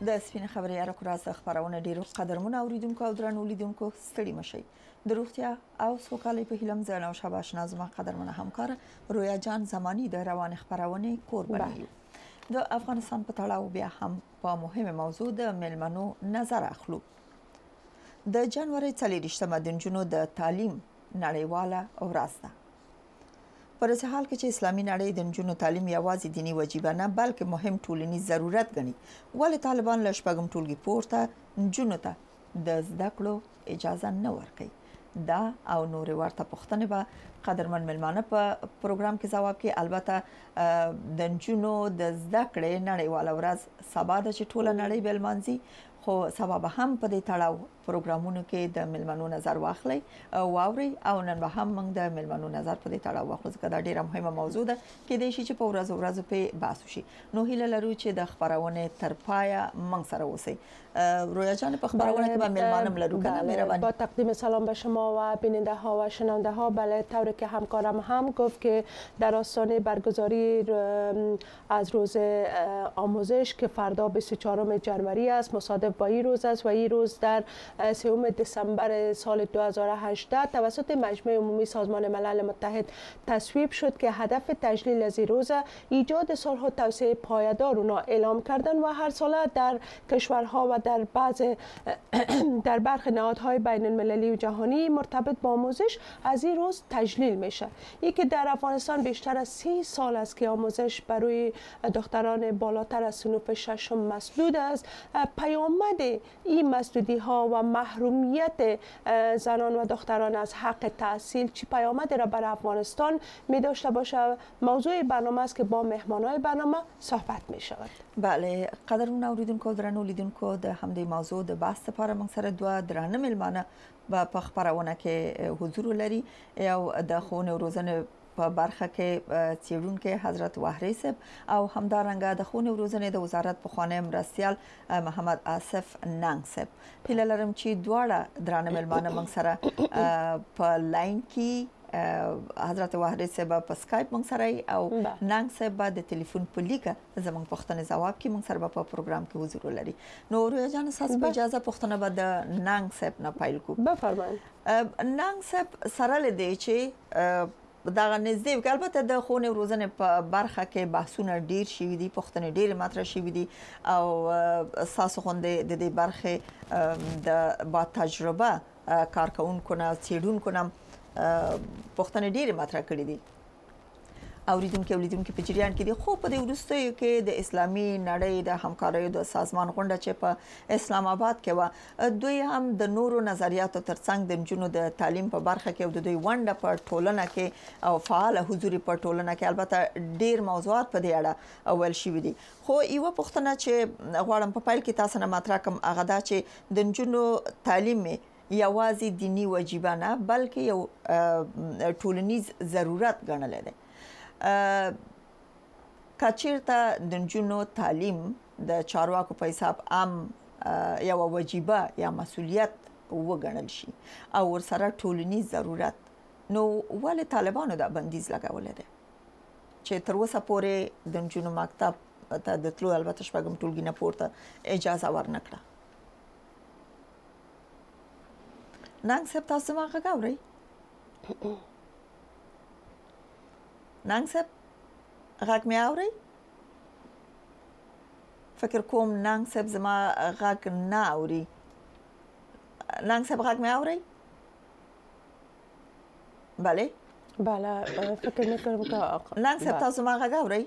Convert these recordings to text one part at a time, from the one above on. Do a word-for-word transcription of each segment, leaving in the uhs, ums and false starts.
د سپین خبرې ارکو راز خبرونه ډیرو قدرمن اوریدونکو او درنو لیدونکو ستړي مشي د روغتیا او سوکالۍ په هیلم زنه او شاباش نازمه قدرمن همکار رویا جان زمانی د روان خبرونه قرباني یو د افغانستان په تړاو بیا هم په مهمه موضوع د ملمنو نظر اخلو د جنوري څلورشتمه د جنونو د تعلیم نړیواله ورځ ده پر څه حال کې چې اسلامي نړۍ د نجونو تعلیم یوازې دینی وجیبه نه بلکې مهم ټولنیز ضرورت ګڼي ولې طالبان له شپږم ټولګي پورته نجونو ته د زده کړو اجازه نه ورکوي دا او نور ورته پوښتنې به قدرمن ملمانه په پروګرام کې ځواب کې البته د نجونو د زده کړې نړیواله ورځ سبا د ټوله نړۍ بل مانځي خو سبب هم په دې تړاو پروګرامونو کې د ملمنو نظر واخلي او واوري او نن به هم موږ د ملمنو نظر په دې تړاو واخلو ځکه دا ډیره مهمه موضوع ده کې د شي چې په ورځ ورځ په بحث شي نو هیله لرو چې د خبرونه تر پایه موږ سره اوسئ رویا جان په خبرونه کې به ملمانم لرو کنه مهربانی با تقدیم سلام به شما و بیننده ها و شنونده ها بله طوری که همکارم هم گفت که در آستانه برگزاری از روز آموزش که فردا بیست و چهارم جنوری است مصادف با این روز است و این روز در سوم دسامبر سال دو هزار و هجده توسط مجمع عمومی سازمان ملل متحد تصویب شد که هدف تجلیل از این روز ایجاد صلح و توسعه پایدار اونا اعلام کردن و هر ساله در کشورها و در بعض در برخی نهادهای بین المللی و جهانی مرتبط با آموزش از این روز تجلیل میشه. این که در افغانستان بیشتر از سی سال است که آموزش برای دختران بالاتر از صنف ششم مسدود است. پیامد این مسدودی ها و محرومیت زنان و دختران از حق تحصیل چی پیامد را بر افغانستان می داشته باشه موضوع برنامه است که با مهمانای برنامه صحبت می شود. بله قدرمن اوریدونکو درنو لیدونکو د همدې موضوع د بحث لپاره موږ سره دوه درانه ملمانه په خبرونه کې حضور لري او د خونه روزنه په برخه کې څېړونکو حضرت وحری صاحب او همدارنګه د خونه روزنه د وزارت په خوانه مرستيال محمد آصف ننګ صاحب په لرم چې دواړه درانه ملمانه موږ سره په لاین کې حضرت وحری صاحب په سکایپ موږ سره او ننګ صاحب د ټلیفون په لیکه زموږ پوښتنه جواب کې موږ سره په پروګرام کې حضور لري نو رویا جان تاسو په اجازه پوښتنه به د ننګ صاحب نه پیل کو بفرمایئ ننګ صاحب سره لدی چې دا نږدې البته د خونه روزنه په برخه کې بحثونه ډیر شوي دي پوښتنې ډیر مطرح شوي دي او اساس خوندې د دې برخه د با تجربه کارکونکو نه څېړونکو نه پوښتنې ډیر مطرح کړې دي اوریدونکو اوریدونکو په جریان کې دي خو په دې ورستیو کې د اسلامي نړۍ د همکاریو د سازمان غونډه چې په اسلام آباد کې و دوی هم د نورو نظریاتو ترڅنګ د جنونو د تعلیم په برخه کې او د دوی ونډه په ټولنه کې او فعال حضور په ټولنه کې البته ډیر موضوعات په دې اړه اول شي دي خو یو پوښتنه چې غواړم په پایل کې تاسو نه مطرح کوم هغه دا چې د جنونو تعلیم یوازې دینی وجیبه نه بلکې یو ټولنیز ضرورت ګڼل دی کچیرته د جنونو تعلیم د چارواکو په حساب عام یو وجیبه یا مسولیت وګڼل شي او ورسره ټولنیز ضرورت نو ولې طالبانو دا بندیز لګولې ده چې تر اوسه پورې د جنونو مکتب ته د تلو البته شپږم ټولګي نه پورته اجازه ورنکړه ننګ صاحب تاسو ما غواړئ ننګ صاحب غږ مې اوري فکر کوم ننګ صاحب زما غږ نه اوري ننګ صاحب غږ مې اوري بله بله فکر میکنم که ننګ صاحب تاسو ما غږ اوري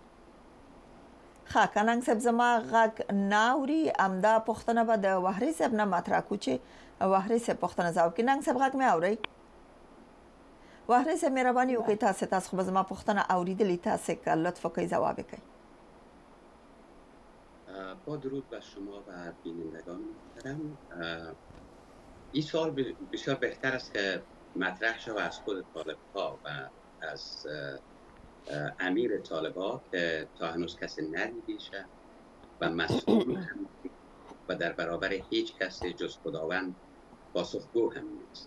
ښه که ننګ صاحب زما غږ نه اوري همدا پوښتنه به د وحری صاحب نه مطرح کو چې وحری صاحب پوښتنه ځواب کړي ننګ صاحب غږ مې اوري وحری صاحب مهرباني وکړئ تاسو تاسو خو زما پوښتنه اوریدلې تاسو که لطف وکړئ جواب وکړئ با درود بر شما و بینندگان محترم این سوال بسیار بهتر است که مطرح شود از خود طالب‌ها و از امیر طالب‌ها که تا هنوز کسی ندیدیشه و مسئول هم و در برابر هیچ کسی جز خداوند پاسخگو هم نیست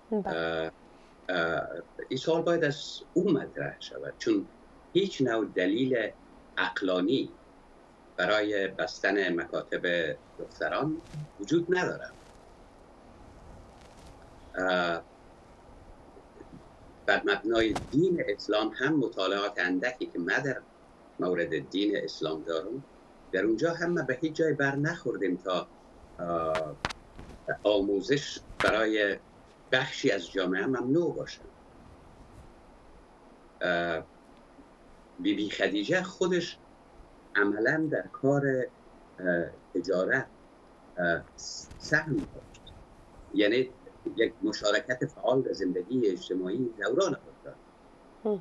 این سوال باید از او مطرح شود چون هیچ نوع دلیل عقلانی برای بستن مکاتب دختران وجود ندارد. بر مبنای دین اسلام هم مطالعات اندکی که من در مورد دین اسلام دارم، در اونجا هم ما به هیچ جای بر نخوردیم تا آموزش برای بخشی از جامعه ممنوع باشه. بی بی خدیجه خودش عملا در کار تجارت سهم داشت، یعنی یک مشارکت فعال در زندگی اجتماعی دوران خود داشت.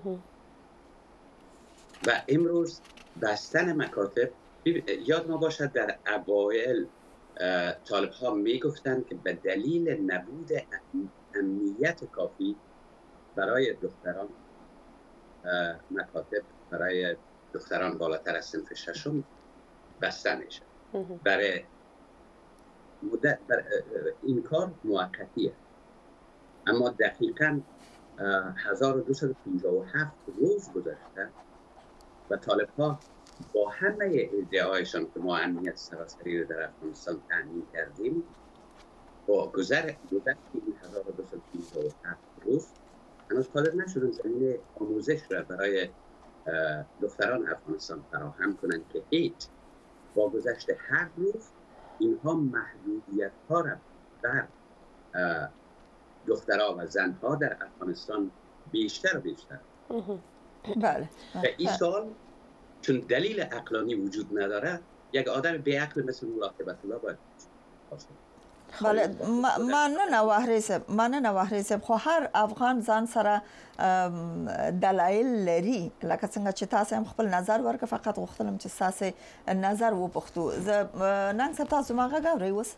و امروز بستن مکاتب، یاد ما باشد در اوایل طالب ها می گفتند که به دلیل نبود امنیت کافی برای دختران مکاتب برای دختران بالاتر از صنف ششم بسته میشه. برای مدت بر این کار موقتیه، اما دقیقاً هزار و دویست و پنجاه و هفت روز گذشته و طالب ها با همه ادعایشان که ما امنیت سراسری رو در افغانستان تامین کردیم، با گذر گذشت این هزار و دویست و پنجاه و هفت روز هنوز قادر نشدن زمینه آموزش را برای دختران افغانستان فراهم کنند که هیچ با گذشت هر روز اینها محدودیت ها را بر دخترها و زنها در افغانستان بیشتر و بیشتر. بله. و این سال چون دلیل عقلانی وجود نداره، یک آدم بی عقل مثل مولا هبت الله باید بله. مننه وهری صاحب، مننه وهری صاحب. خو هر افغان ځان سره دلایل لري، لکه څنګه چې تاسو هم خپل نظر ورکړ. فقط غوښتلم چې تاسو نظر وپوښتو. زه ننګ صاحب تاسو ما غواړئ اوس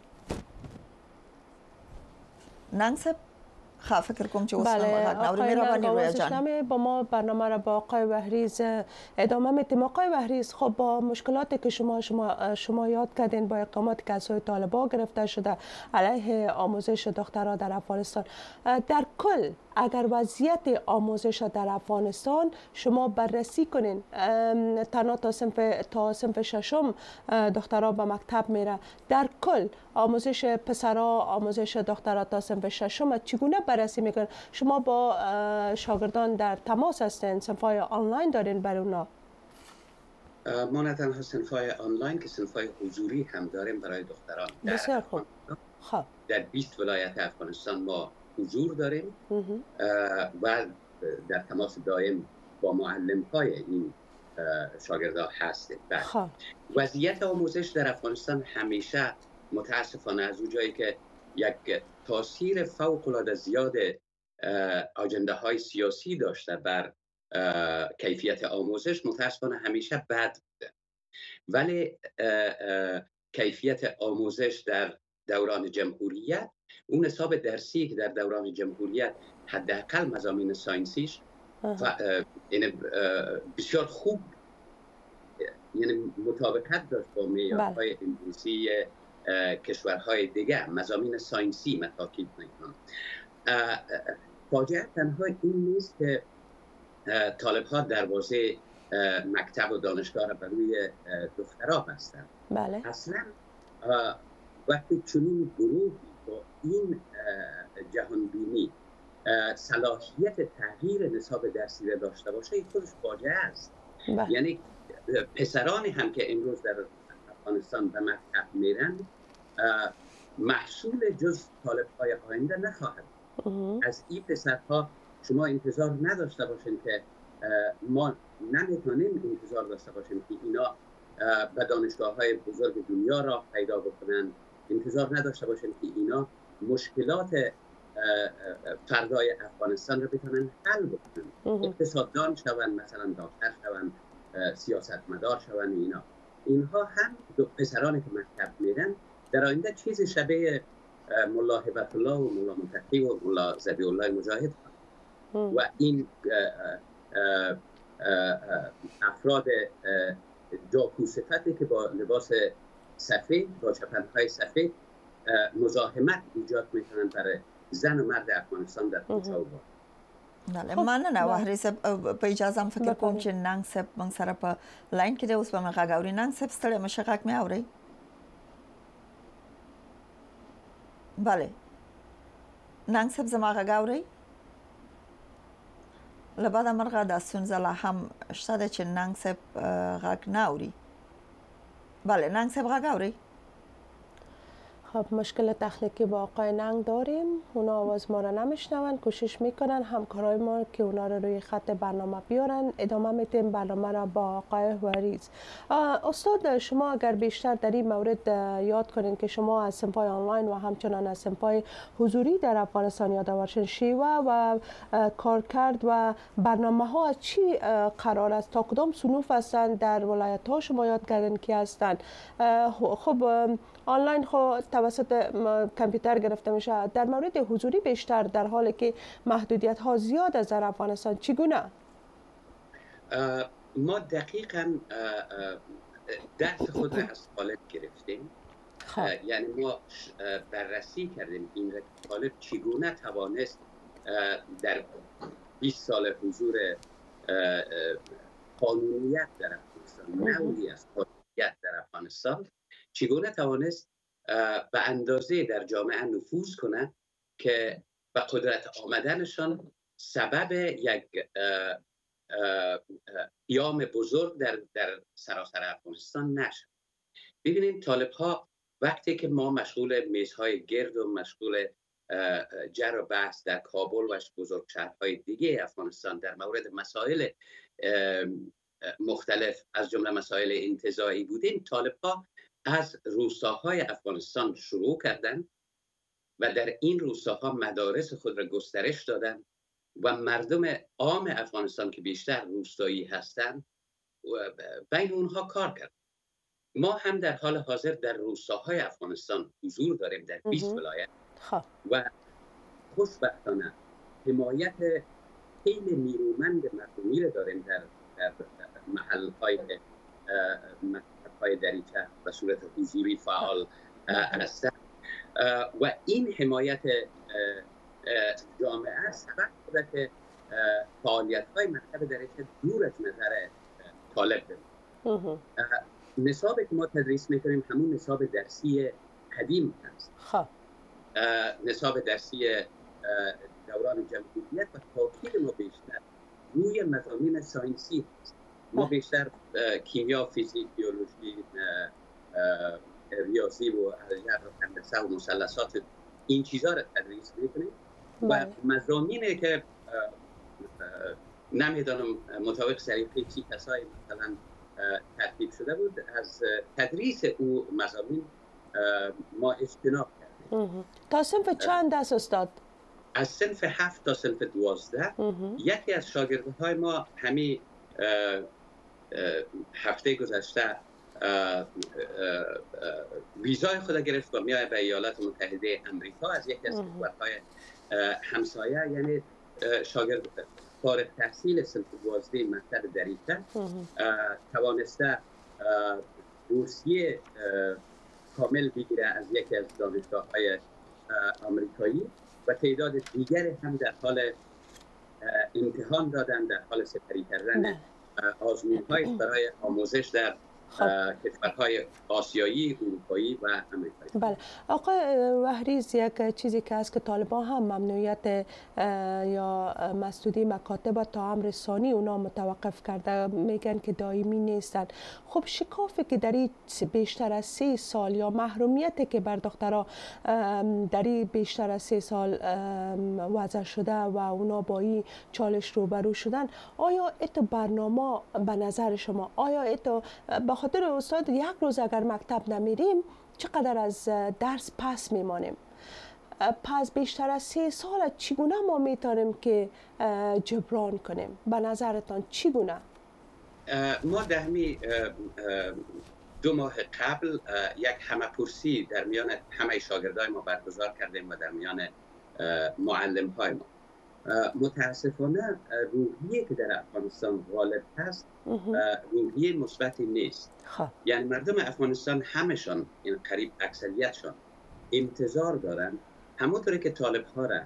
ننګ صاحب خب فکر کنم که بله آقای نرگاوز با ما برنامه را با آقای وهریز ادامه میتیم. آقای وهریز، خب با مشکلاتی که شما شما شما یاد کردین با اقداماتی که از سوی طالبان گرفته شده علیه آموزش دخترها در افغانستان، در کل اگر وضعیت آموزش در افغانستان شما بررسی کنین، تنها تا صنف تا صنف ششم دخترها به مکتب میره، در کل آموزش پسرها آموزش دخترها تا صنف ششم چگونه بررسی میکنین؟ شما با شاگردان در تماس هستین؟ صنف‌های آنلاین دارین برای اونا؟ ما نه تنها صنف‌های آنلاین که صنف‌های حضوری هم داریم برای دختران. بسیار خوب. خب در بیست ولایت افغانستان ما حضور داریم و در تماس دائم با معلم‌های این شاگردان هستیم. خب وضعیت آموزش در افغانستان همیشه متاسفانه از اون جایی که یک تاثیر فوق‌العاده زیاد آجنده های سیاسی داشته بر کیفیت آموزش، متاسفانه همیشه بد بوده. ولی کیفیت آموزش در دوران جمهوریت، اون نصاب درسی که در دوران جمهوریت حداقل مضامین ساینسیش یعنی بسیار خوب، یعنی مطابقت داشت با معیارهای انگلیسی کشورهای دیگه. مضامین ساینسی من تاکید میکنم. فاجعه تنها این نیست که طالب ها دروازه مکتب و دانشگاه را بر روی دخترها بستند. بله. اصلا وقتی چنین گروهی با این جهانبینی صلاحیت تغییر نصاب درسی را داشته باشه، این خودش فاجعه است. بله. یعنی پسرانی هم که امروز در افغانستان به مکتب میرن، محصول جز طالب های آینده نخواهد. از این پسرها شما انتظار نداشته باشین که ما نمیتونیم انتظار داشته باشیم که اینا به دانشگاه های بزرگ دنیا را پیدا بکنن. انتظار نداشته باشیم که اینا مشکلات فردای افغانستان را بتونن حل بکنن. اقتصاددان شون، مثلا دکتر شون، سیاستمدار شون. اینا اینها هم دو پسرانی که مکتب میرن در آینده چیز شبیه مولا هبت الله و مولا منتقی و مولا ذبیح الله مجاهد خواهد. و این افراد جاکو صفتی که با لباس سفید، با چپنهای سفید مزاحمت ایجاد میکنن برای زن و مرد افغانستان در کوچه و باغ. بله مننه وحریز په اجازه م فکر کوم چې ننګ صاحب موږ سره په لاین کې دی اوس به موږ غږ اوري. ننګ صاحب ستړی مشه غږ مې اوري؟ بله ننګ صاحب زما غږ اوري؟ له بده مرغه دا ستونزه لا هم شته ده چې ننګ صاحب غږ نه اوري. بله ننګ صاحب غږ اوري؟ خب مشکل تخنیکی با آقای ننگ داریم، اونا آواز ما را نمیشنون، کوشش میکنن همکارای ما که اونا را روی خط برنامه بیارن. ادامه میتیم برنامه را با آقای وریز. استاد شما اگر بیشتر در این مورد یاد کنین که شما از صنف‌های آنلاین و همچنان از صنف‌های حضوری در افغانستان یادآور شدین، شیوه و کارکرد و برنامه ها از چی قرار است؟ تا کدام صنوف هستند در ولایت ها شما یاد کردین که هستند؟ خب آنلاین خب توسط کامپیوتر گرفته میشه، در مورد حضوری بیشتر در حالی که محدودیت ها زیاد است در افغانستان چگونه؟ ما دقیقاً درس خود را از طالب گرفتیم. یعنی ما بررسی کردیم این را طالب چگونه توانست در بیست سال حضور قانونیت در افغانستان، نوعی از قانونیت در افغانستان، چگونه توانست به اندازه در جامعه نفوذ کنه که به قدرت آمدنشان سبب یک قیام بزرگ در در سراسر افغانستان نشه. ببینید طالب ها وقتی که ما مشغول میزهای گرد و مشغول جر و بحث در کابل و بزرگ شهرهای دیگه افغانستان در مورد مسائل مختلف از جمله مسائل انتزاعی بودیم، طالب ها از روستاهای افغانستان شروع کردند و در این روستاها مدارس خود را گسترش دادند و مردم عام افغانستان که بیشتر روستایی هستند بین اونها کار کردند. ما هم در حال حاضر در روستاهای افغانستان حضور داریم در بیست ولایت و خوشبختانه حمایت خیلی نیرومند مردمی را داریم در در محل‌های های دریچه به صورت حضوری فعال هستند و این حمایت جامعه سبب شده که فعالیت‌های مکتب دریچه دور از نظر طالب بماند. نصابی که ما تدریس میکنیم همون نصاب درسی قدیم هست. نصاب درسی دوران جمهوریت و تاکید ما بیشتر روی مضامین ساینسی هست. ما بیشتر کیمیا، فیزیک، بیولوژی، ریاضی و هندسه و مثلثات این چیزا رو تدریس میکنیم و مضامینی که نمیدانم مطابق سلیقه چی کسایی مثلا ترتیب شده بود از تدریس او مضامین ما اجتناب کردیم. تا صنف چند است استاد؟ از صنف هفت تا صنف دوازده. یکی از شاگردهای ما همین هفته گذشته ویزای خود گرفت و میاد به ایالات متحده امریکا از یکی از کشورهای همسایه، یعنی شاگرد فارغ تحصیل صنف دوازده مکتب دریچه توانسته بورسیه کامل بگیره از یکی از دانشگاه‌های آمریکایی و تعداد دیگری هم در حال امتحان دادن، در حال سپری کردن آزمون‌های برای آموزش در کشورهای آسیایی، اروپایی و امریکایی. بله آقای وحریز، یک چیزی که هست که طالبان هم ممنوعیت یا مسدودی مکاتب تا امر ثانی اونا متوقف کرده، میگن که دائمی نیستن. خب شکافی که در این بیشتر از سه سال یا محرومیتی که بر دخترها در این بیشتر از سه سال وضع شده و اونا با این چالش روبرو شدن، آیا ایتو برنامه به نظر شما، آیا ایتو به خاطر استاد یک روز اگر مکتب نمیریم چقدر از درس پس میمانیم؟ پس بیشتر از سه سال چگونه ما میتونیم که جبران کنیم؟ به نظرتان چگونه؟ ما در همین دو ماه قبل یک همه‌پرسی در میان همه شاگردای ما برگزار کردیم و در میان معلم های ما. متاسفانه روحیه که در افغانستان غالب هست روحیه مثبتی نیست. یعنی مردم افغانستان همشان، این قریب اکثریتشان انتظار دارن همونطوری که طالب ها را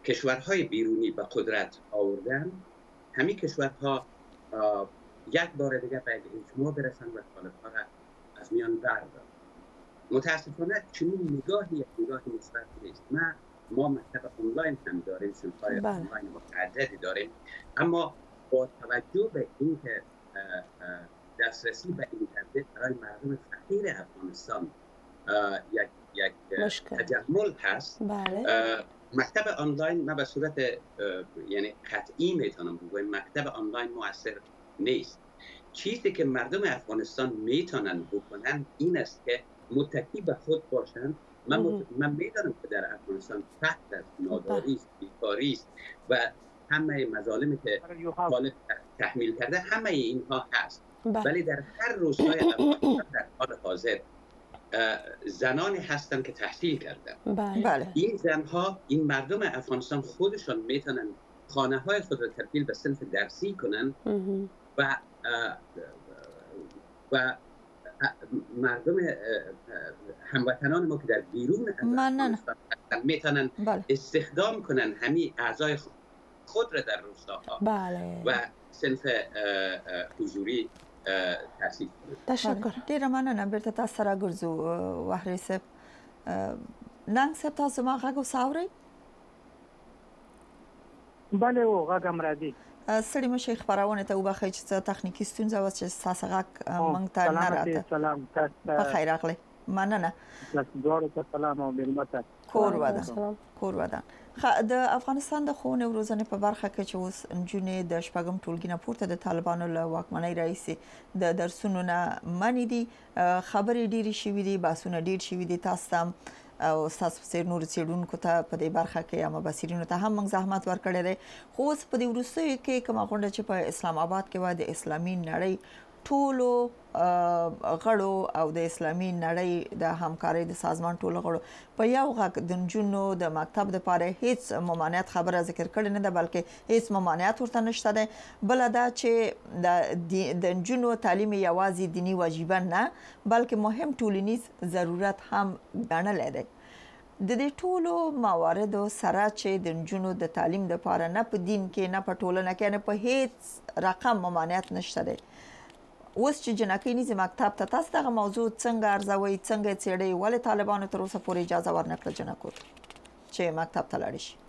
کشورهای بیرونی به قدرت آوردن، همین کشورها یک بار دیگه به اجماع برسن و طالب‌ها را از میان بردارن. متاسفانه چنین نگاهی یک نگاه مثبت نیست. ما ما مکتب آنلاین هم داریم، صنف‌های آنلاین متعددی داریم، اما با توجه به اینکه دسترسی به اینترنت برای مردم فقیر افغانستان یک یک تجمل هست، بله. مکتب آنلاین ما به صورت یعنی قطعی میتونم بگویم مکتب آنلاین مؤثر نیست. چیزی که مردم افغانستان میتونن بکنن این است که متکی به خود باشن. من, مت... من میدانم که در افغانستان فقر است، ناداری است، بیکاری است و همه مظالمی که طالب تحمیل کرده همه اینها هست. ولی در هر روستای افغانستان در حال حاضر زنانی هستند که تحصیل کردن. بله. این زنها، این مردم افغانستان خودشان میتونن خانه های خود را تبدیل به صنف درسی کنن و و مردم هموطنان ما که در بیرون از افغانستان میتونن استخدام کنن همین اعضای خود را در روستاها بله. و صنف حضوری تحصیل کنن. تشکر. ډیره مننه. بیرته تاسو سره ګرځو وحري صاحب. ننګ صاحب تاسو ما غږ وساورئ؟ بله و غږم راځي. ستړي مشي خبرونه ته وبخښئ چې تخنیکی ستونزه و چې تاسو غږ مونږ ته نه راته. سلام تاسو په خیر راغلی. مننه. تاسو دوه ته سلام او ملمته. کور ودان. کور ودان. د افغانستان د ښوونې او روزنې په برخه کې چې اوس نجونې د شپږم ټولګي نه پورته د طالبانو له واکمنۍ راهیسې د درسونو نه منې دي، خبرې ډېرې شوي دي، بحثونه ډېر شوي دي. تاسو ته او تاسو په نور څېړونکو ته په دې برخه کې یا مبصرینو ته هم موږ زحمت ورکړی دی. خو اوس په دې وروستیو کې کومه غونډه چې په اسلام آباد کې وه د اسلامي نړۍ ټولو غړو او د اسلامي نړۍ د همکارۍ د سازمان ټولو غړو په یو غږ د نجونو د مکتب دپاره هیڅ ممانعت خبره ذکر کړې نه ده، بلکې هیڅ ممانعت ورته نشته دی. بله دا چې د نجونو تعلیم یوازې دیني واجبه نه بلکې مهم ټولنیز ضرورت هم ګڼلی دی. د دې ټولو مواردو سره چې د نجونو د تعلیم دپاره نه په دین کې نه په ټولنه کې نه په هیڅ رقم ممانعت نشته دی. اوس چې جنکۍ نیزې مکتب ته تاسو دغه موضوع څنګه ارزوئ، څنګه څېړئ؟ ولې طالبانو تر اوسه پورې اجازه ورنکړه جنکو چې مکتب ته لاړې شي؟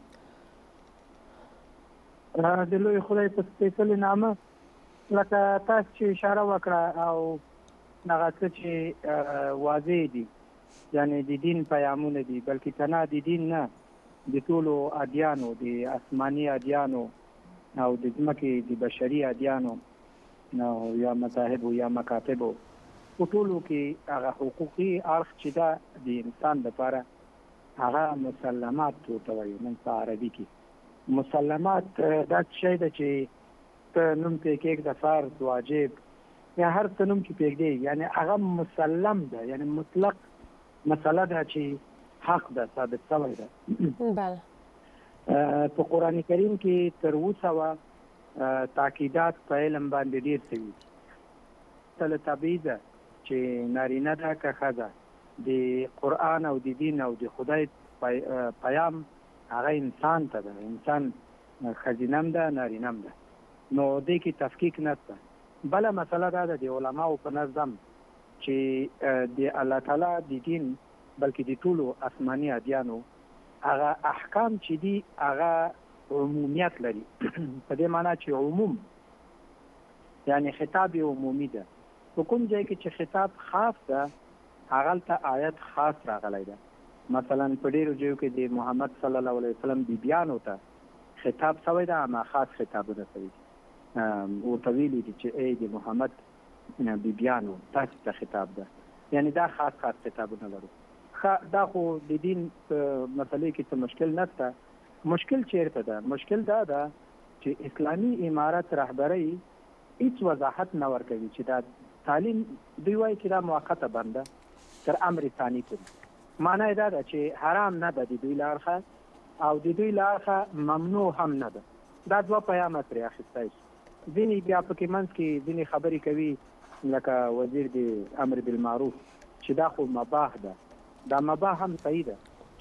د لوی خدای په سپېڅلي نامه لکه تاسو چې اشاره وکړه او هغه څه چې واضح دي، یعنې د دین پیغامونه دي، بلکې تنها د دین نه د ټولو ادیانو، د آسماني ادیانو او د ځمکې د بشري ادیانو نو یا مذاهب یا مکاتب په ټولو کې هغه حقوقي اړخ چې دا د انسان لپاره هغه مسلمات ته وایي. نن په عربي کې مسلمات دا شی ده چې ته نوم پې کېږده، فرض، واجب یا هر څه نوم چې پرېږدې، یعنې هغه مسلم ده، یعنې مطلق مسله ده چې حق ده، ثابت شوی ده. بله. په قرآن کریم کې تر اوه سوه تاکیدات په علم باندې ډېر شوي دي. تله طبیعي ده چې نارینه ده که ښځه د قرآن او د دین او د خدای پیام هغه انسان ته ده، انسان ښځینه ده نارینه ده، نو دې کې تفکیک نشته. بله مسله دا ده د علماو په نظم چې د الله تعالی د دین بلکې د ټولو آسماني ادیانو هغه احکام چې دي هغه عمومیت لري. په دې معنی چې عموم یعنی خطاب عمومي ده. په کوم ځای کې چې خطاب خاص ده هغلته آیت خاص راغلی ده. مثلا په ډېرو ځایو کې د محمد صلی الله علیه وسلم بیبیانو ته خطاب شوی ده، اما خاص خطابونه شوي دي، ورته ویلي دي چې ای د محمد بیبیانو تاسو ته خطاب ده، یعنی دا خاص خاص خطابونه لرو. دا خو د دین په مسلې کې څه مشکل نشته. مشکل چیرته ده؟ مشکل دا ده چې اسلامي امارت رهبرۍ هیڅ وضاحت نه ورکوي چې دا تعلیم دوی وایي چې دا موقته بنده تر امر ثاني پورې. معنی دا ده چې حرام نه ده د دوی له اړخه او د دوی له اړخه ممنوع هم نه ده. دا دوه پیامه ترې اخیستی شي. ځینې بیا پکې منځ کې ځینې خبرې کوي لکه وزیر د امر بالمعروف چې دا خو مباح ده. دا مباح هم صحیح ده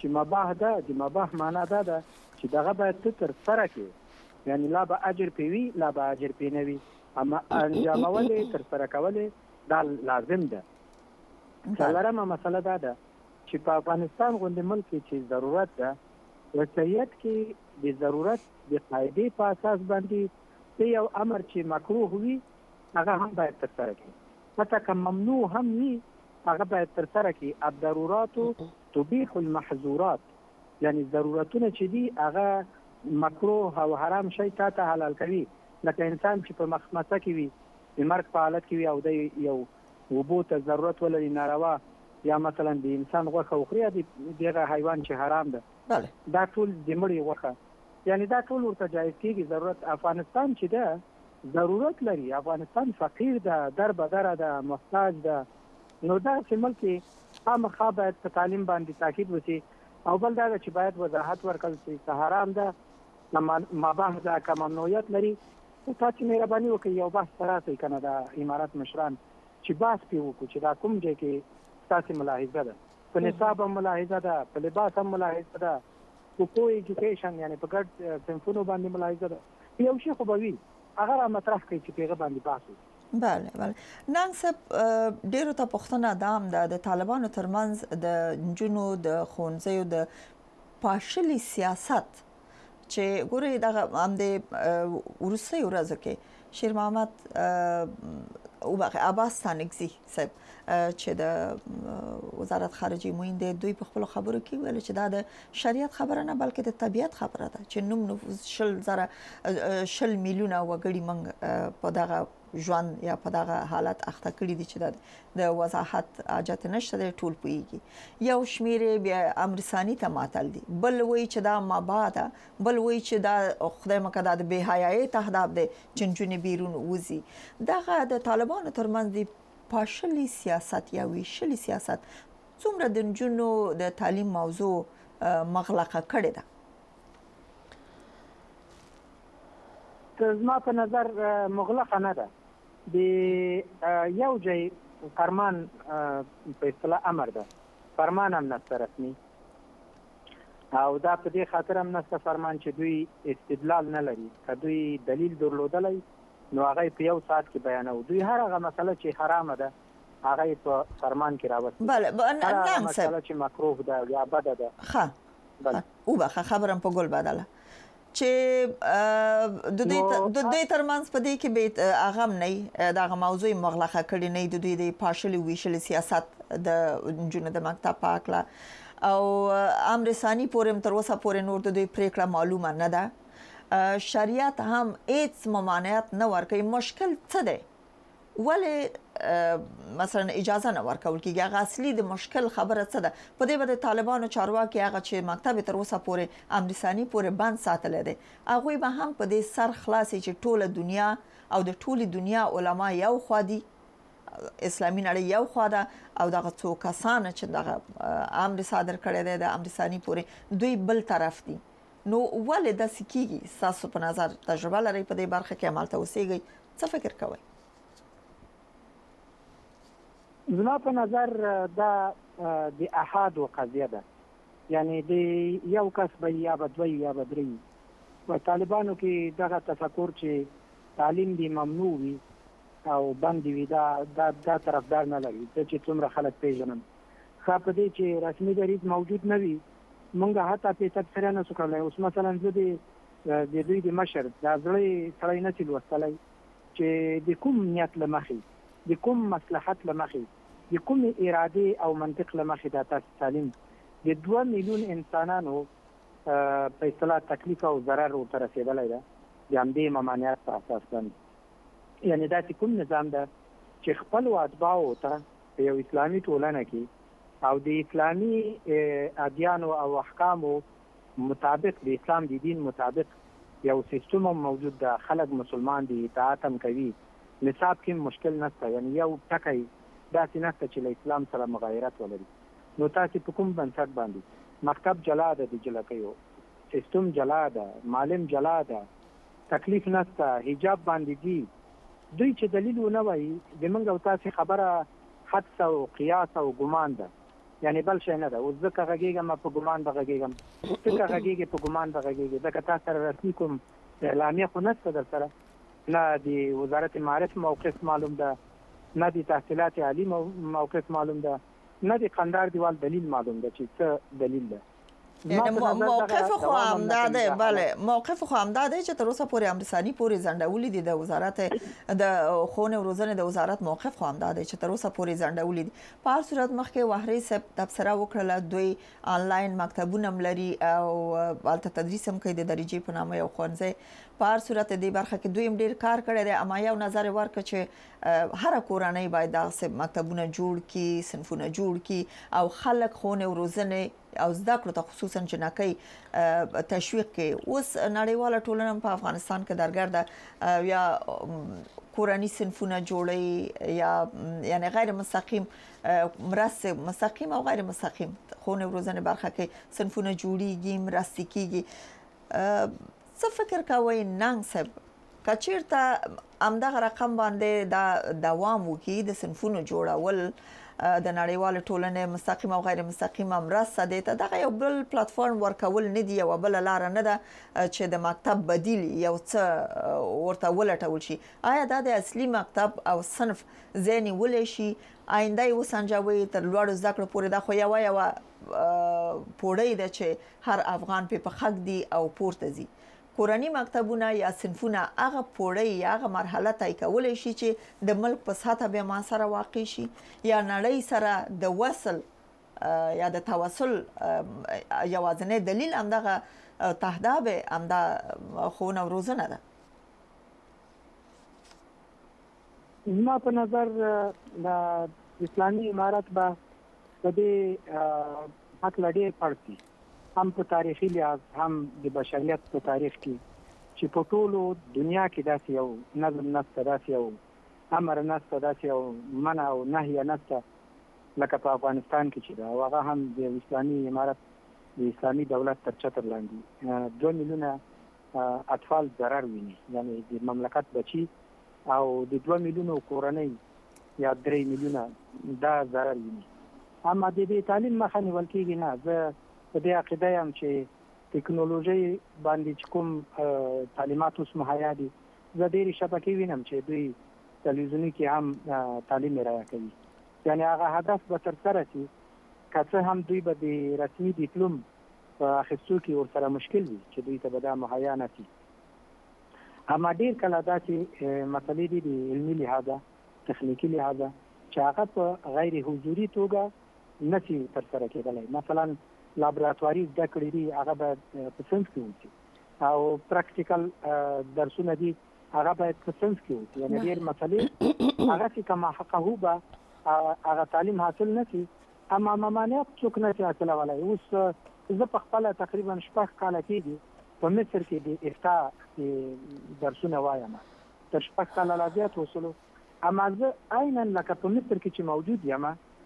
چې مباح ده، د مباح معنا دا ده چې دغه باید ته تر سره کړې، یعنی لا به اجر پې وي لا به اجر پې نه وي، اما انجامول یې تر سره کول یې دا لازم ده. څلورمه مسله دا ده چې په افغانستان غوندې ملک کې چې ضرورت ده، په شریعت کې د ضرورت د قاعدې په اساس باندې ته یو امر چې مکروه وي هغه هم باید تر سره کړي، حتی که ممنوع هم وي هغه باید تر سره کړي. الضرورات تبیح المحظورات، یعنی ضرورتونه چې دي هغه مکروه او حرام شی تا ته حلال کوي. لکه انسان چې په مخمسه کې وي، د مرګ په حالت کې وي او د یو اوبو ته ضرورت ولري ناروا، یا مثلا د انسان غوښه وخوري، یا دغه حیوان چې حرام ده، دا ټول د مړي غوښه، یعنی دا ټول ورته جایز کېږي. ضرورت افغانستان چې ده ضرورت لري، افغانستان فقیر ده، در بدره ده، محتاج ده. نو داسې ملک کې خامخا باید په تعلیم باندې تاکید وشي. او بل دا ده چې باید وضاحت ورکړل شي چې حرام ده، مباح ده، که ممنوعیت لري. تاسو مهرباني وکړئ یو بحث راسئ که نه د امارات مشران چې بحث پرې وکړو چې دا کوم ځای کې ستاسې ملاحظه ده، په نصاب هم ملاحظه ده، په لباس هم ملاحظه ده، په کو ایجوکیشن یعنی په ګډ صنفونو باندې ملاحظه ده. یو شی خو به وي هغه را مطرح کړئ چې په هغه باندې بحث وکړو. بله بله. ننګ صاحب ډیرو ته پوښتنه دا هم ده د طالبانو ترمنځ د نجونو د ښوونځیو د پاشلي سیاست چې ګورئ دغه همدې وروستیو ورځو کې شیر محمد عباس ستانکزي صاحب چې د وزارت خارجه معین دی، دوی په خپل خبرو کې ویل چې دا د شریعت خبره نه بلکې د طبیعت خبره ده چې نوم نفوذ شل زره شل میلیونه وګړي موږ په دغه ژوند یا په دغه حالت اخته کړي دي چې د وضاحت حاجت نشته دی، ټول پوهیږي. یو شمیر بیا امرسانی ته ماتل دي، بل وایي چې دا مابا ده، بل وایي چې دا خدای مکه دا د بې حیایۍ تهداب دی چې نجونې بیرون وځي. دغه د طالبانو ترمنځ د پاشلي سیاست یا ویشلي سیاست څومره د نجونو د تعلیم موضوع مغلقه کړې ده؟ زما په نظر مغلقه نه ده. د یو ځای فرمان په اصطلاح امر ده، فرمان هم نشته رسمي، او دا په دې خاطر هم نشته فرمان چې دوی استدلال نه لري. که دوی دلیل درلودلی نو هغه په یو ساعت کې بیانوي. دوی هر هغه مسله چې حرامه ده هغه په فرمان کې راوستي. بله هر هغه مسله چې مکروه ده یا بده ده. ښه بله وبخښه خبرم په ګل بدله چې د دوی ترمنځ په دې کې به هغه نه دغه موضوع مغلقه کړي نه د دوی د پاشلي ویشلي سیاست د نجونو د مکتب په اړه او امر ثاني پورې تر اوسه پورې نور د دوی پریکړه معلومه نه ده. شریعت هم هیڅ ممانعت نه ورکوي. مشکل څه دی؟ ولې مثلا اجازه نه ورکول کیږي؟ هغه اصلي د مشکل خبره څه ده؟ په دې باندې طالبانو چارواکي هغه چې مکتب تر اوسه پورې امر ثاني پورې بند ساتل دي، هغه به هم په دې سر خلاصي چې ټوله دنیا او د ټولي دنیا علما یو خوا دي، اسلامي نړۍ یو خوا ده، او دغه څو کسان چې دغه امر صادر کړی دی د امر ثاني پورې دوی بل طرف دي. نو ولې د سکیږي؟ تاسو په نظر تجربه لري په دې برخه کې عمل ته اوسېږي، څه فکر کوئ؟ زما په نظر دا د احادو قضیه ده، یعنی د یو کس به یا به دوی یا به درې. په طالبانو کې دغه تفکر چې تعلیم دی ممنوع وي او بند وي دا دا طرفدار نه لري. چې څومره خلک پیژنم خو په دې چې رسمي دریځ موجود نه وي مونږ حتی په تفسیر نه وکړلای. اوس مثلا زه د دوی د مشر د زړې سړی نه چې لوستلی چې د کوم نیت له مخې، د کوم مصلحت له مخې، د کوم اراده او منطق له مخې دا تاسو تعلیم د دوه میلیون انسانانو په اصطلاح تکلیف او ضرر ورته رسېدلی ده د همدې ممانعت په اساس باندې. یعنی داسې کوم نظام ده چې خپلو اتباعو ته په یو اسلامي ټولنه کې او د اسلامي ادیانو او احکامو مطابق د اسلام د دین مطابق یو سیستم موجود ده، خلک مسلمان دي، اطاعت هم کوي، نصاب کې مشکل نشته، یعنی یو ټکی داسې نشته چې له اسلام سره مغایرت ولري. نو تاسو په کوم بنسټ باندې مکتب جلا ده، د جلکیو سیستم جلا ده، معلم جلا ده، تکلیف نشته، حجاب باندې دي. دوی چې دلیل ونه وایي د موږ او تاسو خبره حدس او قیاس او ګمان ده. یعنی بل شي نه ده. اوس ځکه غږیږم په ګمان به غږیږم، ځکه غږیږي په ګمان به غږیږي. ځکه تاسو سره رسمي کوم اعلامیه خو نشته در سره، نه د وزارت معارف موقف معلوم ده، نه د تحصیلات عالی موقف معلوم ده، نه د قندهار دیوال دلیل معلوم ده چې څه دلیل ده. یعنی موقف خو همدا دی. بله، موقف خو همدا دی چې تر اوسه پورې امرسانی پورې ځنډولي دي د وزارت د ښوونې او روزنې د وزارت موقف خو همدا دی چې تر اوسه پورې ځنډولي دي. په هر صورت مخکې وهري صاحب تبصره وکړله، دوی آنلاین مکتبونه هم لري او هلته تدریس هم کوي د درجې په نامه یو ښوونځی. په هر صورت دې برخه کې دوی هم ډېر کار کړی دی. اما یو نظر یې ورکړه چې هره کورنۍ باید دغسې مکتبونه جوړ کړي، صنفونه جوړ کړي او خلک ښوونې او روزنې او زده کړو ته خصوصا جنکۍ تشویق کړي. اوس نړیواله ټولنه په افغانستان کې درګرده یا کورنۍ صنفونه جوړي یا یعنی غیر مستقیم مرسته، مستقیم او غیر مستقیم ښوونې او روزنې برخه کې صنفونه جوړیږي، مرستې کیږي. څه فکر کوئ ننګ صاحب که چیرته همدغه رقم باندې دا دوام وکړي د صنفونو جوړول د نړیوال ټولنې مستقیم او غیر مستقیم مرسته دی ته دغه یو بل پلیټفارم ورکول نه دی، یو بل لار نه ده چې د مکتب بدیل یو څه ورته ولټول شي؟ آیا دا د اصلي مکتب او صنف ځای نیولی شي؟ آینده یې وسنجوي تر لوړو زده کړو پورې؟ دا خو یوه یوه پوړۍ ده چې هر افغان پې په خګ دی او پورته ځي. کورنۍ مکتبونه یا صنفونه هغه پوړۍ یا هغه مرحله طی کولی شي چې د ملک په سطحه بیا ما سره واقع شي یا نړۍ سره د وصل یا د تواصل یوازینی دلیل همدغه تهداب همدا ښوونه او روزنه ده؟ زما په نظر د اسلامي امارت به په دې هکله ډېر پړ هم په تاریخي لحاظ هم د بشریت په تاریخ کې چې په ټولو دنیا کې داسې یو نظم نشته، داسې یو امر نشته، داسې یو منع او نهی نشته لکه په افغانستان کې چې ده، او هغه هم د اسلامي امارت د اسلامي دولت تر چتر لاندې دوه میلیونه اطفال ضرر ویني، یعنی د مملکت بچي او د دوه میلیونو کورنۍ یا درې میلیونه دا ضرر ویني. اما د دې تعلیم مخه نیول کېږي نه. زه په دې عقیده یم چې ټکنالوژي باندې چې کوم تعلیمات اوس مهیا دي، زه ډېرې شبکې وینم چې دوی تلویزیوني کې هم تعلیم رایه کوي، یعنی هغه هدف به ترسره شي که څه هم دوی به د رسمي ډیپلوم په اخیستو کې ورسره مشکل وي چې دوی ته به دا مهیا نه شي. اما ډېر کله داسې مسلې دي د علمي لحاظه، تخنیکي لحاظه چې هغه په غیر حضوري توګه نشي ترسره کېدلی. مثلا لابراتواري زده کړې دي هغه باید په صنف کې وشي او پریکټیکل درسونه دي هغه باید په صنف کې وشي. یعنې ډېر مسلې هغسې که محققو به هغه تعلیم حاصل نه شي، اما ممانعت څوک نه شي حاصلولی. اوس زه په خپله تقریبا شپږ کاله کېږي په مصر کې د افتا درسونه وایم، تر شپږ کاله لا زیات وصلو. اما زه عینا لکه په مصر کې چې موجود یم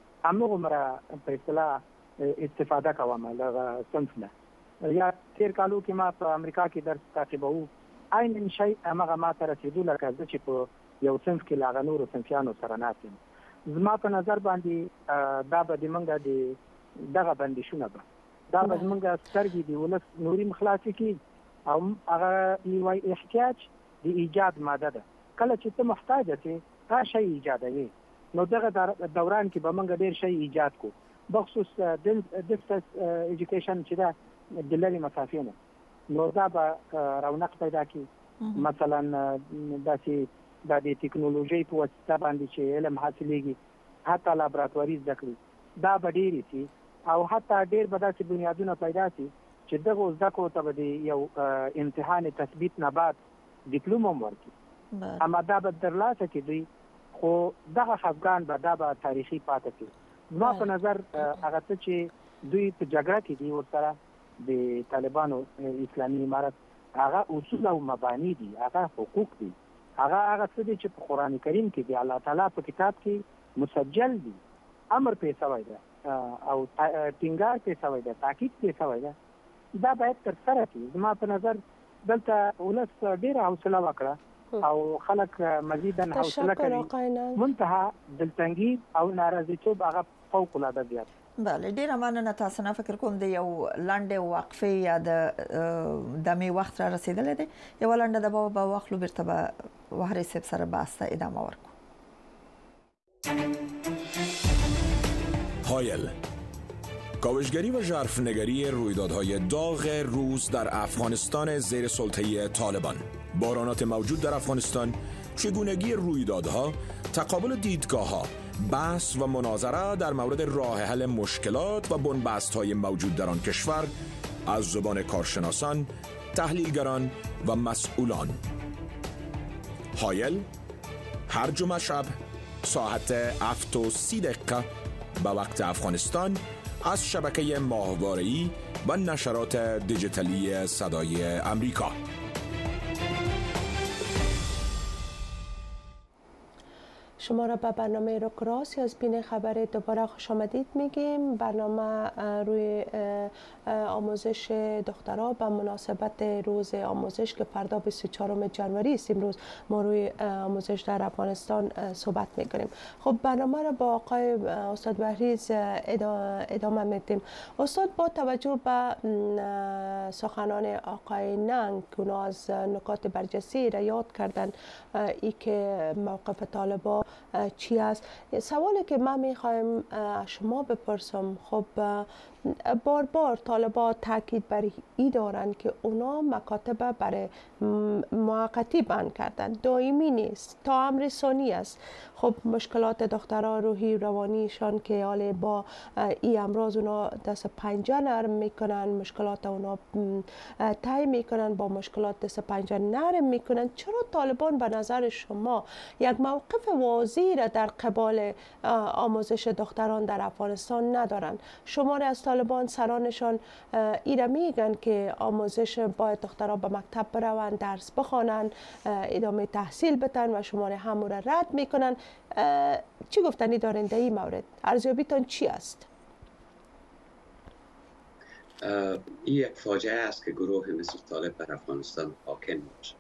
همغومره په اصطلاح استفاده کوم له صنف نه. یا تیر کالو کې ما په امریکا کې درس تعقیبوه، عین شی هغه ما ته رسېدو لکه زه چې په یو صنف کې له هغه نورو صنفیانو سره ناست یم. زما په نظر باندې دا به زموږ د دغه بندیشونه به دا به زموږ سترګې د ولس نوري خلاصې کړي او هغه یو احتیاج د ایجاد ماده ده. کله چې ته محتاج یې هغه شی ایجادوي، نو دغه دوران کې به موږ ډېر شی ایجاد کو، بخصوص ډسټنس ایجوکیشن چې دا د لرې مسافې نه، نو دا به رونق پیدا کړي. مثلا داسې دا د ټکنالوژۍ په واسطه باندې چې علم حاصلېږي، حتی لابراتواري زده کړې دا به ډېرې شي او حتی ډېر به داسې بنیادونه پیدا شي چې دغو زده کړو ته به د یو امتحان تثبیت نه بعد ډیپلوم هم ورکړي. اما دا به ترلاسه کړي، خو دغه خفګان به دا به تاریخي پاتې کړي. زما په نظر هغه څه چې دوی په جګړه کې دي ورسره د طالبانو اسلامي امارت، هغه اصول او مبانی دي، هغه حقوق دي، هغه هغه څه دي چې په قرآن کریم کې دی، الله تعالی په کتاب کې مسجل دي، امر پې شوی ده او ټینګار پې شوی ده، تاکید پې شوی ده، دا باید ترسره کړي. زما په نظر دلته ولس ډېره حوصله وکړه او خلک مزیداً حوصله کوي، منتها دلتنګي او ناراضیتوب هغه فوق العاده زیات. بله ډیره مننه. تاسو نه فکر کوم د یو لنډه وقفه یا د دمه وخت را رسیدلې ده. یو لنډه د به واخلو بیرته به وحری صاحب سره بحث ته ادامه ورکو. هایل کاوشگری و ژرفنگری رویدادهای داغ روز در افغانستان زیر سلطه طالبان، بحرانات موجود در افغانستان، چگونگی رویدادها، تقابل دیدگاه‌ها، بحث و مناظره در مورد راه حل مشکلات و بنبست‌های موجود در آن کشور از زبان کارشناسان، تحلیلگران و مسئولان. هایل هر جمعه شب ساعت هفت و سی دقیقه به وقت افغانستان از شبکه ماهواره‌ای و نشرات دیجیتالی صدای امریکا. شما را به برنامه روکراسی از بین خبر دوباره خوش آمدید میگیم. برنامه روی آموزش دخترها به مناسبت روز آموزش که فردا بیست و چهارم جنوری است، امروز ما روی آموزش در افغانستان صحبت میکنیم. خب برنامه را با آقای استاد بهریز ادامه میدیم. استاد، با توجه به سخنان آقای ننگ که اونا از نکات برجسته را یاد کردن ای که موقف طالبان چی است، سوالی که من میخوایم شما بپرسم، خب بار بار طالبان تاکید بر این دارند که اونا مکاتب برای موقتی بند کردن، دائمی نیست، تا امر ثانی است. خب مشکلات دخترها روحی روانیشان که حالا با این امراض اونا دست پنجه نرم میکنن، مشکلات اونا طی میکنن، با مشکلات دست پنجه نرم میکنن. چرا طالبان به نظر شما یک موقف واضحی را در قبال آموزش دختران در افغانستان ندارند؟ شماری از طالبان سرانشان ایره میگن که آموزش باید دخترها به مکتب بروند، درس بخوانند، ادامه تحصیل بدن و شماره همون را رد میکنن. چی گفتنی دارین در این مورد؟ ارزیابیتان چی است؟ این یک فاجعه است که گروه مثل طالب بر افغانستان حاکم میشه.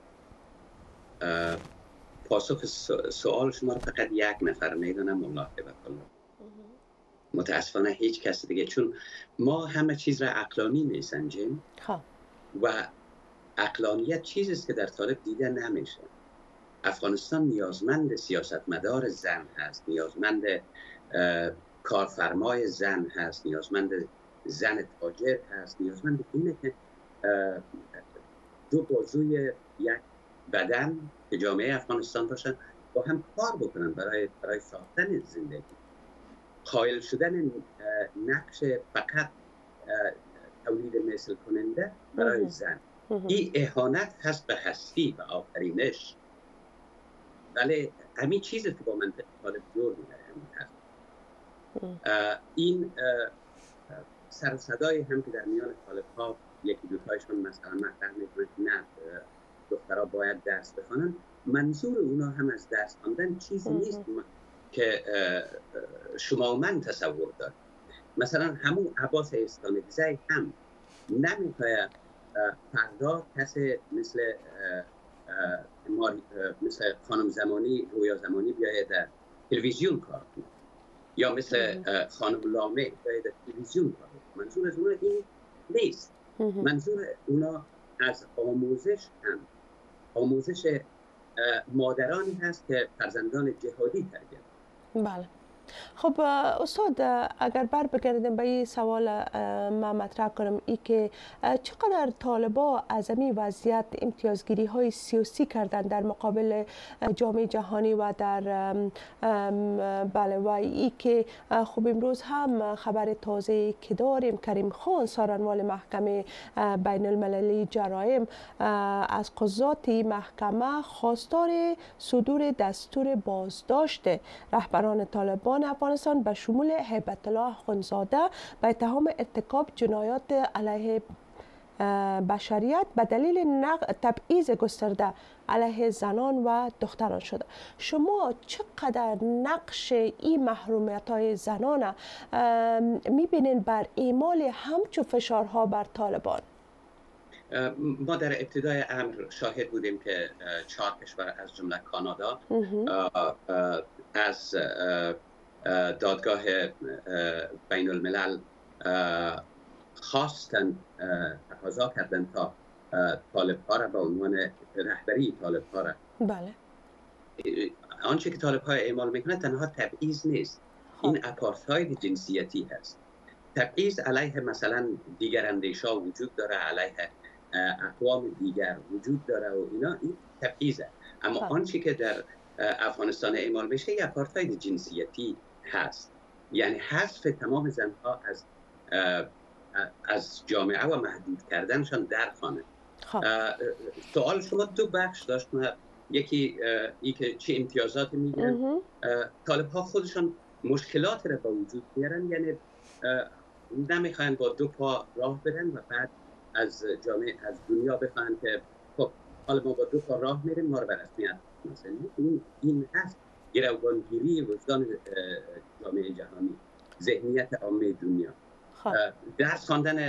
پاسخ سوال شما رو فقط یک نفر میدونه، مولا هبت الله. متاسفانه هیچ کس دیگه، چون ما همه چیز را عقلانی میسنجیم و عقلانیت چیزی است که در طالب دیده نمیشه. افغانستان نیازمند سیاستمدار زن هست، نیازمند کارفرمای زن هست، نیازمند زن تاجر هست، نیازمند اینه که دو بازوی یک بدن که جامعه افغانستان باشن با هم کار بکنن برای برای ساختن زندگی. قائل شدن نقش فقط تولید مثل کننده برای زن، این اهانت هست به هستی و آفرینش. ولی همین چیزی که با منطق طالب جور میاره همین هست. این سر صدای هم که در میان طالب ها یکی دوتایشون مثلا مطرح میکنه که نه دخترها باید درس بخوانن، منظور اونا هم از درس خواندن چیزی نیست که شما و من تصور داریم. مثلا همون عباس استانکزی هم نمیتونه فردا کسی مثل مثل خانم زمانی، رویا زمانی بیاید در تلویزیون کار کنه، یا مثل خانم لامه بیاید در تلویزیون کار کنه. منظور از اونا این نیست. منظور اونا از آموزش هم آموزش مادرانی هست که فرزندان جهادی تربیت. بله. خب استاد، اگر بر بگردیم به این سوال من مطرح کنم، ای که چقدر طالبا از این وضعیت امتیازگیری های سیاسی کردن در مقابل جامعه جهانی و در بله و ای که خب امروز هم خبر تازه که داریم، کریم خان سارنوال محکمه بین المللی جرایم از قضات محکمه خواستار صدور دستور بازداشت رهبران طالبان افغانستان به شمول هیبت الله اخوندزاده به اتهام ارتکاب جنایات علیه بشریت به دلیل تبعیض گسترده علیه زنان و دختران شده. شما چقدر نقش این محرومیت های زنان میبینین بر اعمال همچو فشارها بر طالبان؟ ما در ابتدای امر شاهد بودیم که چهار کشور از جمله کانادا از دادگاه بین الملل خواستن تقاضا کردن تا طالب ها را به عنوان رهبری طالب ها را بله آنچه که طالب ها اعمال میکنه تنها تبعیض نیست، این اپارتاید جنسیتی هست. تبعیض علیه مثلا دیگر اندیشا وجود داره، علیه اقوام دیگر وجود داره و اینا، این تبعیضه. اما آنچه که در افغانستان اعمال میشه یه اپارتاید جنسیتی هست، یعنی حذف تمام زنها از از جامعه و محدود کردنشان در خانه. سوال شما دو بخش داشت، یکی ای که چه امتیازاتی میگیرن. طالب ها خودشان مشکلات را به وجود میارن، یعنی نمیخواین با دو پا راه برن و بعد از جامعه از دنیا بخواین که خب حالا ما با دو پا راه میریم، ما رو به رسمیت مثلا این این هست گروگانگیری وجدان جامعه جهانی، ذهنیت عامه دنیا. درس خواندن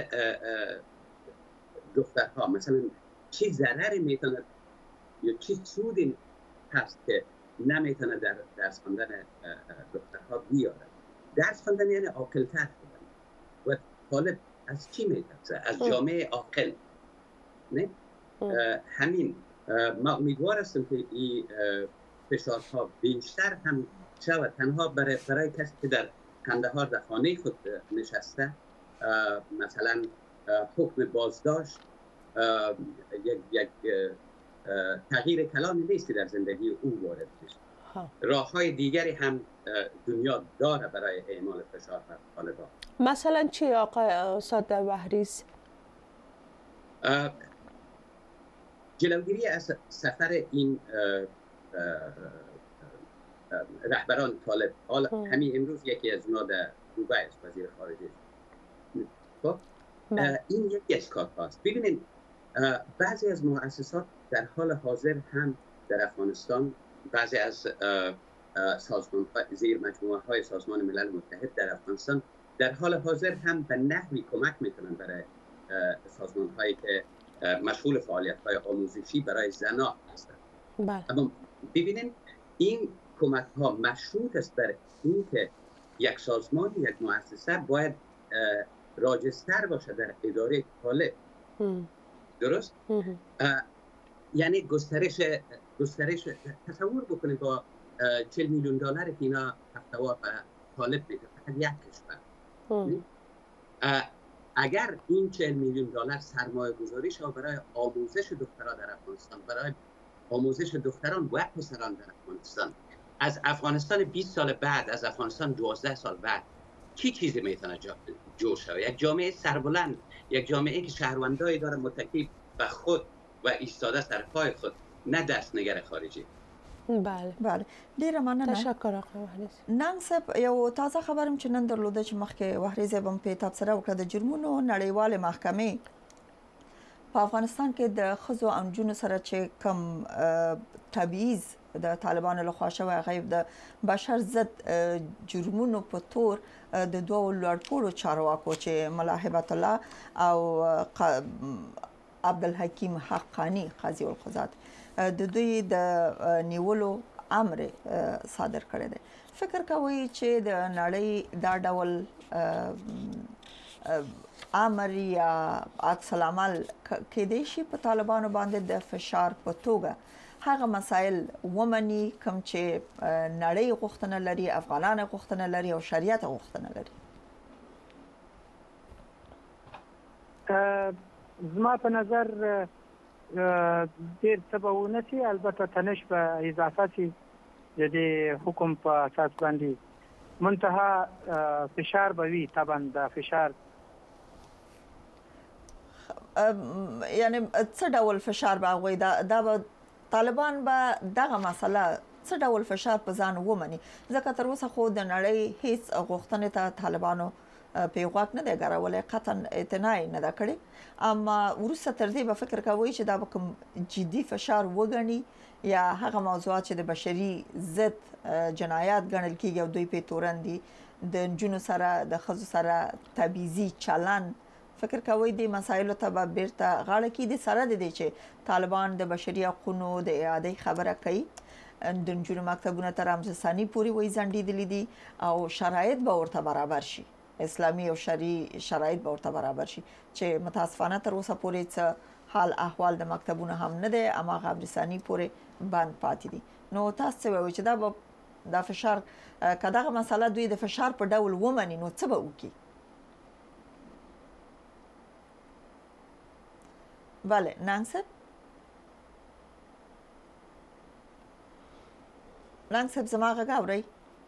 دخترها مثلا چه ضرری میتونه یا چه سودی هست که نمیتونه در درس خواندن دخترها بیاره. درس خواندن یعنی عاقل‌تر شدن و طالب از چی میترسه؟ از جامعه عاقل. نه همین ما امیدوار هستم که این فشارها بیشتر هم شود، تنها برای برای کسی که در کندهار در خانه خود نشسته مثلا حکم بازداشت یک یک تغییر کلامی نیست که در زندگی او وارد بشه. راه‌های دیگری هم دنیا داره برای اعمال فشار بر طالبان. مثلا چی آقای استاد وحریز؟ جلوگیری از سفر این رهبران طالب. حالا همین امروز یکی از اونا در دوبی است، وزیر خارجه. خب این یکی از کارهاست. ببینید بعضی از مؤسسات در حال حاضر هم در افغانستان، بعضی از سازمان زیر مجموعه های سازمان ملل متحد در افغانستان در حال حاضر هم به نحوی کمک میکنن برای سازمان هایی که مشغول فعالیت های آموزشی برای زنان هستند. اما ببینید این کمک ها مشروط است بر این که یک سازمان، یک مؤسسه باید راجستر باشه در اداره طالب. درست؟ یعنی گسترش گسترش تصور بکنید با چهل میلیون دلار که اینا هفته‌وار به طالب میده فقط یک کشور. اگر این چهل میلیون دلار سرمایه گذاری شد برای آموزش دختران در افغانستان، برای آموزش دختران و پسران در افغانستان، از افغانستان بیست سال بعد، از افغانستان دوازده سال بعد چی چیزی میتونه جور شود؟ یک جامعه سربلند، یک جامعه که شهروندایی داره متکی به خود و ایستاده سر پای خود، نه دست نگر خارجی. بله بله ډیره مننه. تشکر آقای وحریز. نن صاحب یو تازه خبرم چې نن درلوده چې مخکې وحریز هم په تبصره وکړه د جرمونو نړیوالې محکمې په افغانستان کې د ښځو او نجونو سره چې کم تبعیض د طالبانو لخوا شوی هغه د بشر ضد جرمونو په تور د دوه لوړپوړو چارواکو چې ملا هبت الله او عبدالحکیم حقانی قاضي القضات د دوی د نیولو امر صادر کړی دی. فکر کوي چې د نړۍ دا ډول امر یا عکس العمل کېدای شي په طالبانو باندې د فشار په توګه هغه مسایل ومني کوم چې نړۍ غوښتنه لري، افغانان غوښتنه لري او شریعت غوښتنه لري. زما په نظر ډېر څه به ونه شي، البته تنش به اضافه شي د دې حکم په اساس باندې، منتها فشار به وي. طبعا د فشار یعنی څه ډول فشار به هغوی دا به طالبان به دغه مسله څه ډول فشار په ځان ومني؟ ځکه تر اوسه خو د نړۍ هیڅ غوښتنې ته طالبانو په غوږ نه دی ګرولې، قطعا اعتنا نه ده کړې. اما وروسته تر دې به فکر کوي چې دا به کوم جدي فشار وګڼي یا هغه موضوعات چې د بشري ضد جنایات ګڼل کېږي او دوی پې تورن دي، د نجونو سره د ښځو سره تبعیضي چلن، فکر کوي د مسایلو ته به بیرته غاړه کېږدي سره د دې چې طالبان د بشري حقونو د اعادې خبره کوي. د نجونو مکتبونه تر رمز ثاني پورې وای ځنډېدلي دي او شرایط به ورته برابر شي، اسلامي او شرعي شرایط به ورته برابر شي چې متاسفانه تر اوسه پورې څه حال احوال د مکتبونو هم نه دی، اماغه رمز ثاني پورې بند پاتې دي. نو تاسو وایئ چې دا به د فشار کداغه مسله دوی د فشار په ډول ومني نو څه به وکړي؟ بله نانسب نانسب زما غږ اورئ؟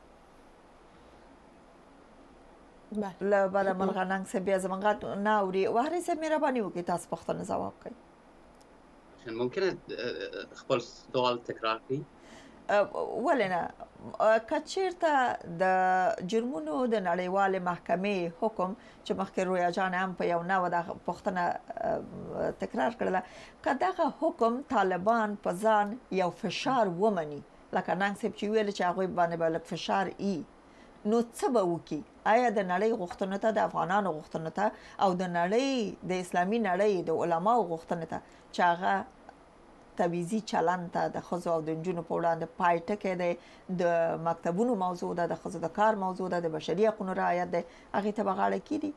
بله له بله مرغه نانسب بیا زما غږ نه اوري. وهري صاحب مهرباني وکړئ تاسو پوښتنه ځواب کړئ. ممکنه خپل سوال تکرار کړئ؟ ولې نه؟ که چېرته د جرمونو د نړیوالې محکمې حکم چې مخکې رویا جان هم په یو نوه د پوښتنه تکرار کړله، که دغه حکم طالبان په ځان یو فشار ومني لکه ننګ صاحب چې ویل چې هغوی باندې به لږ فشار ای، نو څه به وکړي؟ آیا د نړۍ غوښتنو ته، د افغانانو غوښتنو ته او د نړۍ د اسلامي نړۍ د علماو غوښتنو ته چې هغه تبعیضي چلند ته د ښځو او د نجونو په وړاندې پای ټکی دی، د مکتبونو موضوع ده، د ښځو د کار موضوع ده، د بشري حقونو رعایت دی، هغې ته به غاړه کیدي؟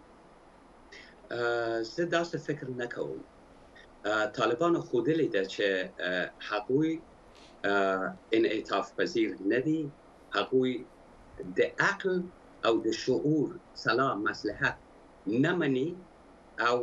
زه داسې فکر نه کوم. طالبانو ښودلې ده چې هغوی انعطاف پذیر نه دي، هغوی د عقل او د شعور صلاح مصلحت نه مني او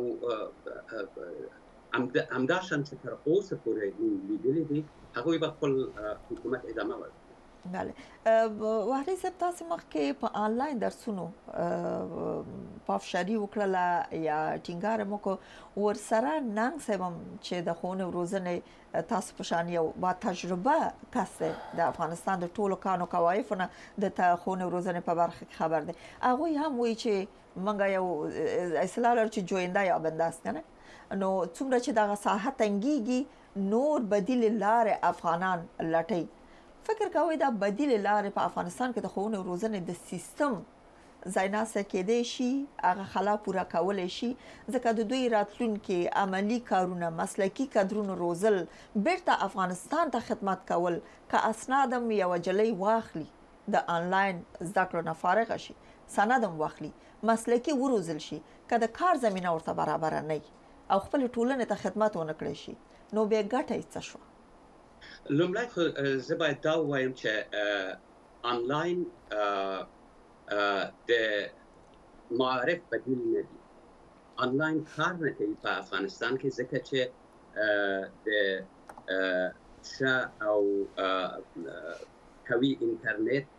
همداشان چې تر اوسه پورې لیدلي دي هغوی به خپل حکومت ادامه ورکړي. بله وهري صاحب تاسو مخکې په آنلاین درسونو پافشاري وکړله یا ټینګار مو کو ورسره ننګ صاحب چې د ښوونې او روزنې تاسو په شان یو با تجربه کس دی د افغانستان د ټولو کانو کوایفو نه د ښوونې او روزنې په برخه کې خبر دی، هغوی هم وایي چې موږ یو اصطلاح لرو چې جوینده یا بنداست کنه، نو څومره چې دغه ساحه تنګیږي نور بدیل لارې افغانان لټوي. فکر کوئ دا بدیل لارې په افغانستان کې د ښوونې او روزنې د سیستم ځایناسته کېدی شي، هغه خلا پوره کولی شي؟ ځکه د دوی راتلونکي عملي کارونه، مسلکي کادرونو روزل، بیرته افغانستان ته خدمت کول، که اسنادم یوه جلۍ واخلي د آنلاین زده کړو نه فارغه شي، سندم واخلي، مسلکي وروزل شي، که د کار زمینه ورته برابره نه او خپل ټولنې ته خدمت ونه کړی شي، نو بیا ګټه یې څه شوه؟ لومړی خو زه باید دا ووایم چې آنلاین د معارف بدیل نه دي. آنلاین کار نه کوي په افغانستان کې ځکه چې د ښه او قوي انټرنیټ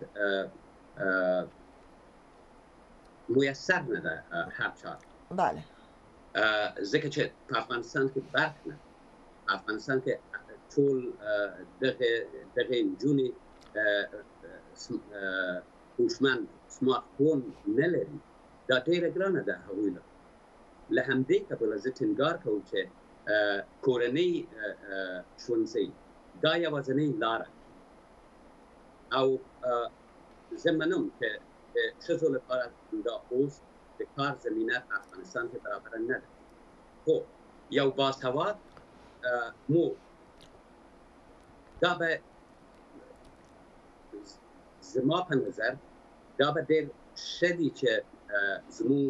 میسر نه ده هر چا. بله ځکه چې په افغانستان کې برق نه، افغانستان کې ټول دغه دغه نجونې هوشمند سمارت فون نه لري، دا ډېره ګرانه ده هغوی له. له همدې کبله زه ټینګار کوم چې کورنۍ ښوونځي دا یوازینۍ لاره او زه منم چې د ښځو لپاره دا اوس د کار زمینه په افغانستان کې برابره نه ده، خو یو باسواد مور دا به زما په نظر دا به ډېر ښه دي چې زموږ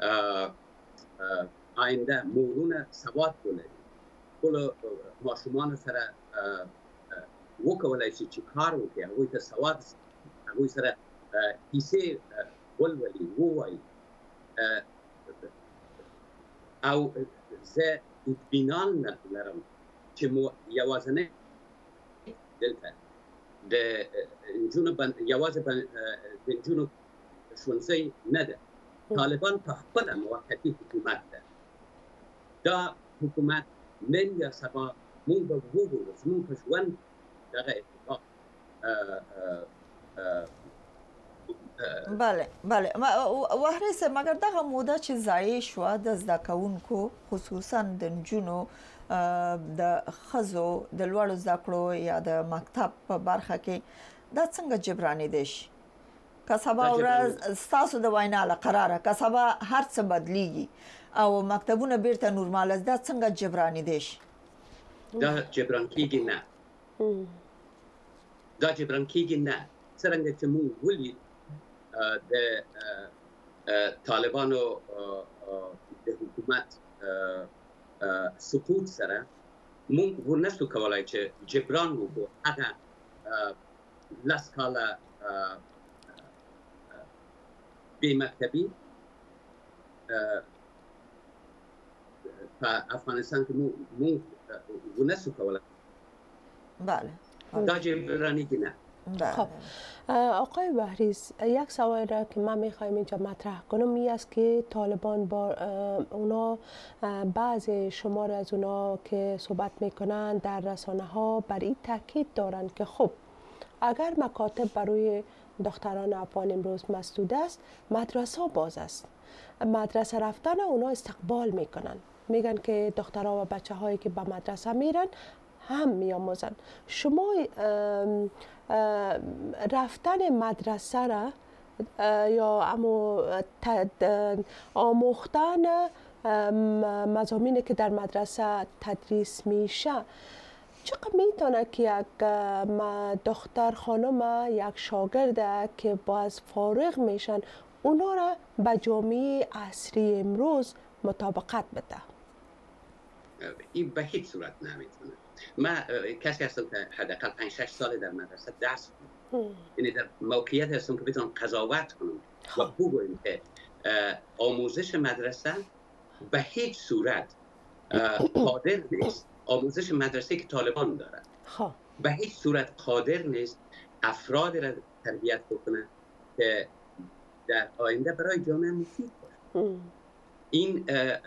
آینده مورونه سواد ولري، خپلو ماشومانو سره وکولی شي چې کار وکړي، هغوی ته سواد، هغوی سره کیسې ولولي، ووایي. او زه اطمینان لرم چې یوازینۍ دلته د نجونو یوازې د نجونو ښوونځی نه ده، طالبان په خپله موقتي حکومت ده. دا حکومت نن یا سبا موږ به وګورو زموږ په ژوند دغه اتفاق. بله بله وهري صاحب مګر دغه موده چې ضایع شوه د زده کوونکو خصوصا د نجونو د ښځو د لوړو زده کړو یا د مکتب په برخه کې دا څنګه جبرانېدی شي؟ که سبا ورځ ستاسو د وینا له قراره که سبا هر څه بدلیږي او مکتبونه بیرته نورماله دا څنګه جبرانېدی شي؟ دا جبران کېږي نه. دا جبران کیږي نه. څرنګه چې موږ ولید د طالبانو د حکومت سقوط سره موږ ورنشو کولای چې جبران وکړو هغه لس کاله بې مکتبي په افغانستان کې موږ ورنشو کولای. بله دا جبرانی که نه. خب آقای بهریز، یک سوال را که من میخوایم اینجا مطرح کنم این است که طالبان با اونا بعض شمار از اونا که صحبت میکنن در رسانه ها بر این تاکید دارن که خب اگر مکاتب برای دختران افغان امروز مسدود است، مدرسه باز است، مدرسه رفتن اونا استقبال میکنن، میگن که دخترها و بچه هایی که به مدرسه میرن هم میآموزن. شما رفتن مدرسه را یا امو آموختن مضامینی که در مدرسه تدریس میشه چقدر میتونه که یک دختر خانم، یک شاگرد که باز فارغ میشن اونا را به جامعه عصری امروز مطابقت بده؟ این به هیچ صورت نمیتونه. من کسی هستم که حداقل پنج شش سال در مدرسه درس خوندم، یعنی در موقعیت هستم که بتونم قضاوت کنم و بگویم که آموزش مدرسه به هیچ صورت قادر نیست، آموزش مدرسه که طالبان دارد به هیچ صورت قادر نیست افراد را تربیت بکنه که در آینده برای جامعه مفید باشه. این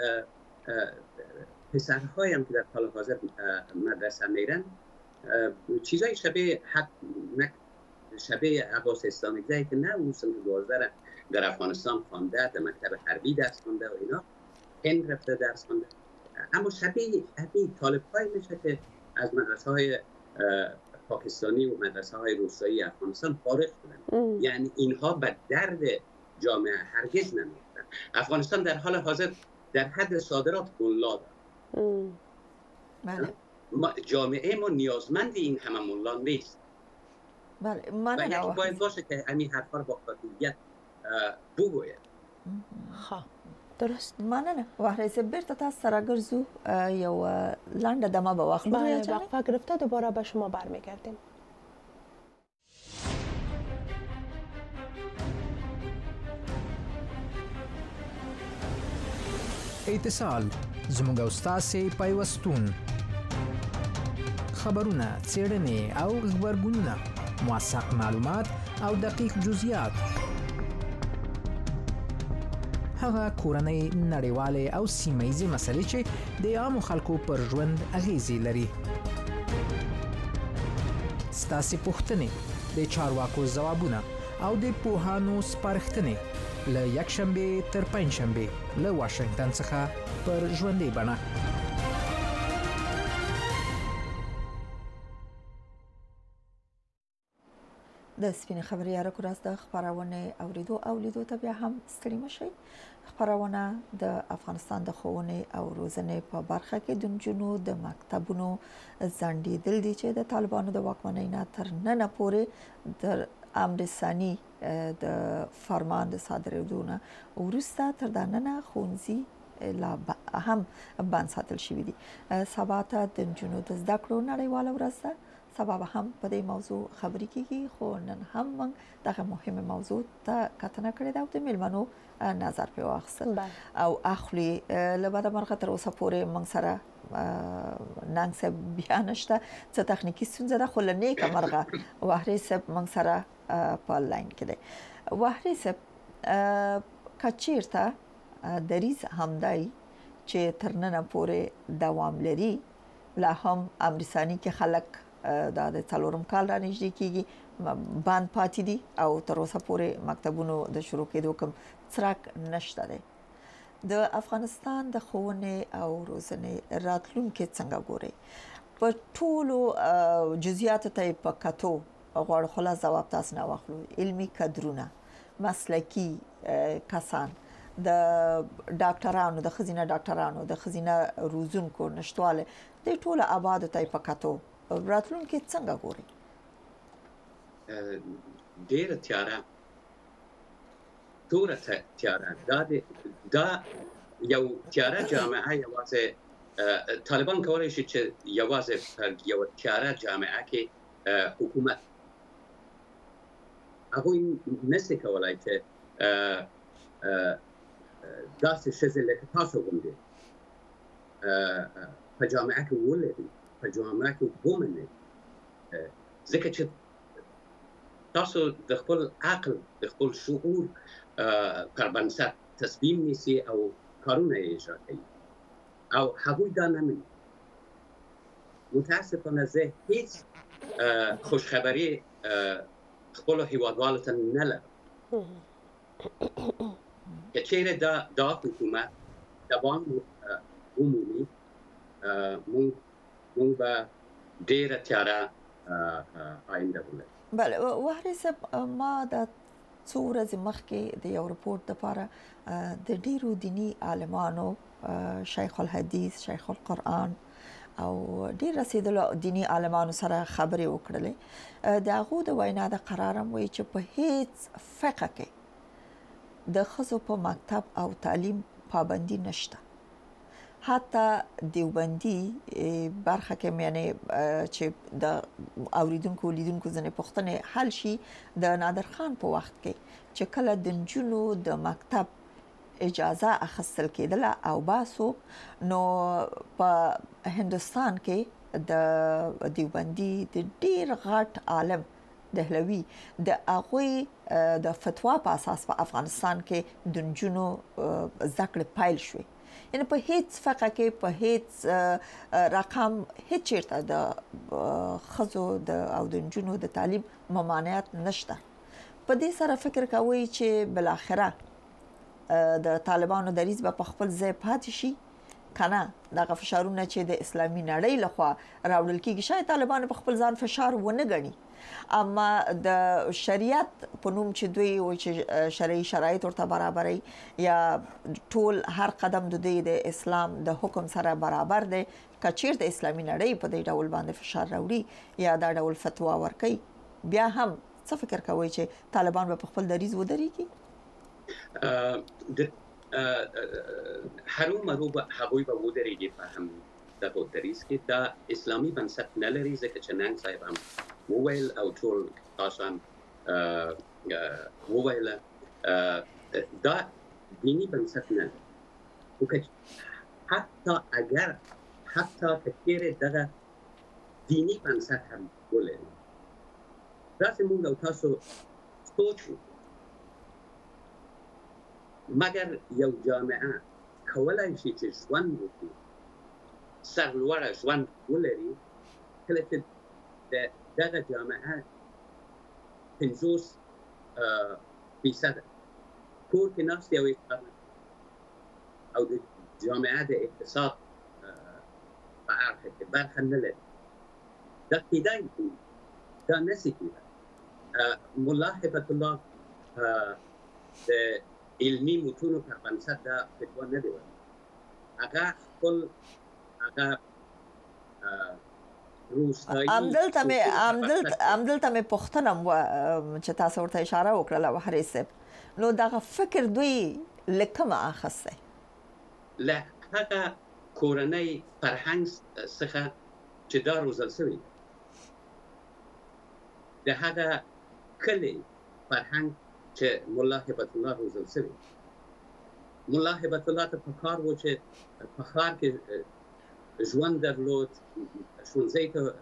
پسرهایی هم که در حال حاضر مدرسه میرن چیزای شبیه حق شبیه عباس اسلامی زایی که نه اون سن دوازده در افغانستان خوانده، در مکتب حربی درس خوانده و اینا، هند رفته درس خوانده، اما شبیه شبیه طالب های میشه که از مدرسه های پاکستانی و مدرسه های روسایی افغانستان فارغ شدن. یعنی اینها به درد جامعه هرگز نمیفتن. افغانستان در حال حاضر در حد صادرات ملا دارد. بله. ما جامعه ما نیازمند این همه ملا نیست. بله. من و یکی باید باشه که همین حرفا رو با قاطعیت بگوید. خب درست. مننه. وحریز بیرته تاسو سره ګرځو یو لنډه دمه به واخلو. بله وقفه گرفته دوباره به شما برمیگردیم. اتصال زموږ او ستاسې پیوستون، خبرونه، څېړنې او غبرګونونه، موثق معلومات او دقیق جزئیات، هغه کورنۍ، نړیوالې او سیمه ییزې مسلې چې د عامو خلکو پر ژوند اغیزې لري. ستاسې پوښتنې، د چارواکو ځوابونه او د پوهانو سپارښتنې له یکشنبه تر پنجشنبه له واشنگټن څخه پر ژوندۍ بڼه. د سپین خبري اړیکو راز د خبرونه اوریدو او لیدو ته بیا هم ستړي مشئ. خبرونه د افغانستان د ښوونې او روزنې په برخه کې د نجونو د مکتبونو ځنډېدل دي چې د طالبانو د واکمنۍ نه تر ننه پورې د امر ثاني د فرمان د صادرېدو نه وروسته تر دننه ښوونځي لا هم بند ساتل شوي دي. سبا ته د نجونو د زده کړو نړیواله ورځ ده. سبا به هم په دې موضوع خبرې کیږي، خو نن هم موږ دغه مهمه موضوع ته کتنه کړې ده او د میلمنو نظر پرې واخیستل او اخلي. له بده مرغه تر اوسه پورې موږ سره ننګ صاحب بیا نشته، څه تخنیکي ستونزه ده، خو له نیکه مرغه وحري صاحب موږ سره په لاین کې دی. وحري صاحب که چېرته دریځ همدای چې تر ننه پورې دوام لري، لا هم امر ثاني کې خلک دا د څلورم کال را نږدې کېږي بند پاتې دي او تر اوسه پورې مکتبونو د شروع کېدو کوم څرک نشته دی. د افغانستان د ښوونې او روزنې راتلونکي څنګه ګوري؟ په ټولو جزئیاتو ته په کتو غواړو خلاص ځواب تاسو نه واخلو. علمي کادرونه، مسلکي کسان، د ډاکټرانو، د ښځینه ډاکټرانو، د ښځینه روزونکو نشټواله د ټولو آبادو ته په کتو راتلونکي څنګه ګوري؟ ډېره تیاره توره تیاره دا دا یو تیاره جامعه یوازې طالبان کولای شي چې یوازې یو تیاره جامعه کې حکومت هغوی نشي کولای چې داسې ښځې لکه تاسو غوندې په جامعه کې ولري په جامعه کې ومني ځکه چې تاسو د خپل عقل د خپل شعور پر بنسټ تصمیم نیسي او کارونه یې اجرا کوي او هغوی دا نمني متاسفانه زه هیڅ خوشخبری خپلو هیوادوالو ته نه لرم که چیرې دا دا حکومت دوام ومومي مونږ به ډېره تیاره آینده ولرو. بله وهري صاحب ما د څو ورځې مخکې د یو رپورټ لپاره د ډېرو دیني عالمانو شیخ الحدیث شیخ القرآن او ډېر رسیدلو دینی عالمانو سره خبرې وکړلې د هغو د وینا د قرارم وایي چې په هیڅ فقه کې د ښځو په مکتب او تعلیم پابندي نشته حتی دیوبندي برخه کې یعنی چې د اوریدونکو لیدونکو ځنې پوښتنې حل شي د نادر خان په وخت کې چې کله د نجونو د مکتب اجازه اخیستل کېدله او باسو نو په هندستان کې د دیوبندي د ډیر غټ عالم دهلوي د هغوی د فتوا په اساس په افغانستان کې د نجونو زده کړې پیل شوې یعنی په هیڅ فقه کې په هیڅ رقم هیڅ چیرته د ښځو د او د نجونو د تعلیم ممانعت نشته په دې سره فکر کوي چې بل اخره د طالبانو دریځ به په خپل ځای پاتې شي کنه دغه فشارونه چې د اسلامي نړۍ لخوا راوړل کیږي شاید طالبان په خپل ځان فشار ونه غني اما د شریعت په نوم چې دوی او چې شرعي شرایط ورته برابري یا ټول هر قدم د دوی د اسلام د حکم سره برابر دی کچیر د اسلامي نړۍ په دې ډول باندې فشار راوړي یا دا ډول فتوا ورکړي بیا هم څه فکر کوي چې طالبان په خپل دریځ ودرېږي هرو مرو به هغوی به ودرېږي په هم دغه دریځ کې دا اسلامي بنسټ نه لري ځکه چې نن صاحب هم وویل او ټول تاسو هم وویل دا دینی بنسټ نه لري حتی اگر حتی که دغه دینی بنسټ هم ولري داسې موږ او تاسو سوچ مگر یو جامعه کولای شي چې ژوند وکړي سرلوړه ژوند ولري کله چې دغه جامعه پنځوس فیصد کور کې ناست یو او د جامعه د اقتصاد په اړه کې برخه نه لري دا کیدای شي دا نشي کېدای ملا هبت الله د علمي متونو پر بنسټ دا فتوا نه دی ورکړې هغه خپل هغه روستایي همدلته مې همدلته مې پوښتنه چې تاسو ورته اشاره وکړله وهري صاحب نو دغه فکر دوی له کومه اخیستی له هغه کورنۍ فرهنګ څخه چې دا روزل شوي د هغه کلي فرهنګ چې ملا هبت الله روزل شوی ملا هبت الله ته په کار و چې په ښار کې ژوند درلود ښوونځي ته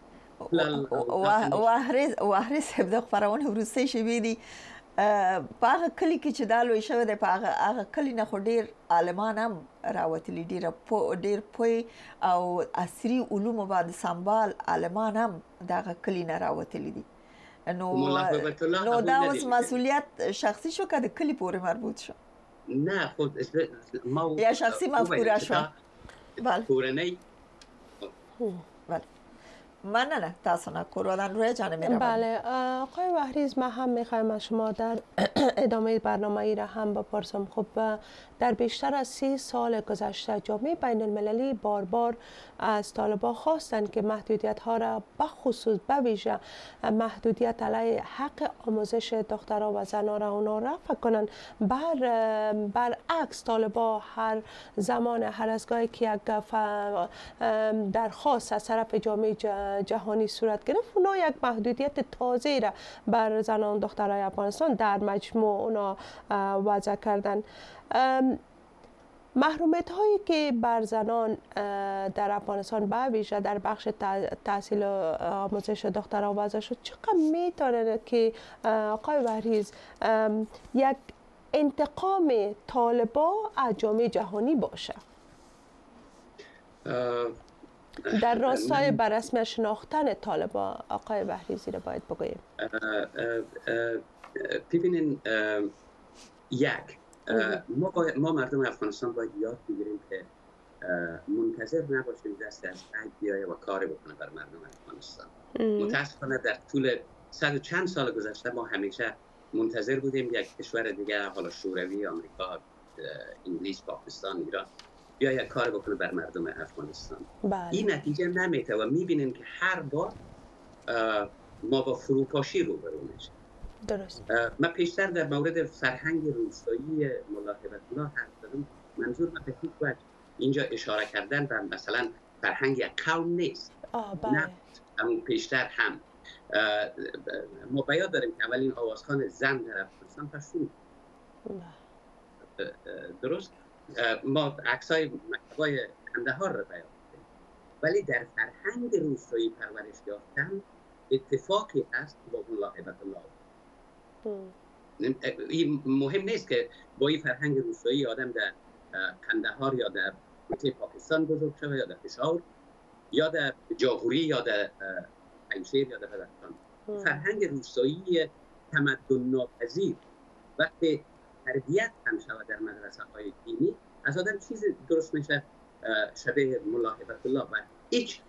وهري صاحب د خپرونې وروستۍ شېبې دي په هغه کلي کې چې دا لوی شوی دی په هغه کلي نه خو ډېر عالمان هم راوتلي ډېر پوه او عصري علومو باندې سمبال عالمان هم دغه کلي نه راوتلي دي نو نو دا اوس مسؤلیت شخصي شو که د کلی پورې مربوط شو نه خود ما یا شخصي مفکوره شو بله کورنۍ بله مننه تاسو نه کورولان روی جان میروم. بله آقای وحریز، ما هم میخوایم از شما در ادامه برنامه ای را هم بپرسم. خب در بیشتر از سی سال گذشته جامعه بین المللی بار بار از طالبان خواستند که محدودیت ها را بخصوص به ویژه محدودیت علیه حق آموزش دخترها و زنان را اونا رفع کنند. بر برعکس طالبان هر زمان هر از گاهی که یک درخواست از طرف جامعه جهانی صورت گرفت، اونا یک محدودیت تازه را بر زنان و دخترای افغانستان در مجموع اونا وضع کردن. محرومیت هایی که بر زنان در افغانستان به ویژه در بخش تحصیل و آموزش دخترها وضع شد، چقدر میتونه که آقای وحریز یک انتقام طالبان از جامعه جهانی باشه؟ در راستای بر رسمی شناختن طالبان آقای وحریزی را باید بگوییم. ببینین، یک ما, ما مردم افغانستان باید یاد بگیریم که منتظر نباشیم دست از عید بیایه و کاری بکنه بر مردم افغانستان. متاسفانه در طول صد و چند سال گذشته ما همیشه منتظر بودیم یک کشور دیگه، حالا شوروی، آمریکا، انگلیس، پاکستان، ایران، بیا یک کار بکنه بر مردم افغانستان. بله. این نتیجه نمیده و میبینیم که هر بار ما با فروپاشی روبرو میشیم. درست. من پیشتر در مورد فرهنگ روستایی ملاحظت الله حرف زدم. منظور من به هیچ وجه اینجا اشاره کردن به مثلا فرهنگ یک قوم نیست. نه، اما پیشتر هم ما بیاد داریم که اولین آوازخوان زن در افغانستان پشتون. درست؟ ما عکسای مکتبای کندهار را بیان کردیم، ولی در فرهنگ روستایی پرورش یافتن اتفاقی هست با ملاحظت الله. این مهم نیست که با این فرهنگ روستایی آدم در کندهار یا در پاکستان بزرگ شده یا در پشاور یا در جاغوری یا در پنجشیر یا در بدخشان. فرهنگ روستایی تمدن ناپذیر وقتی تربیت هم شود در مدرسه های دینی، از آدم چیز درست میشه شبیه ملاحظت الله و هیچ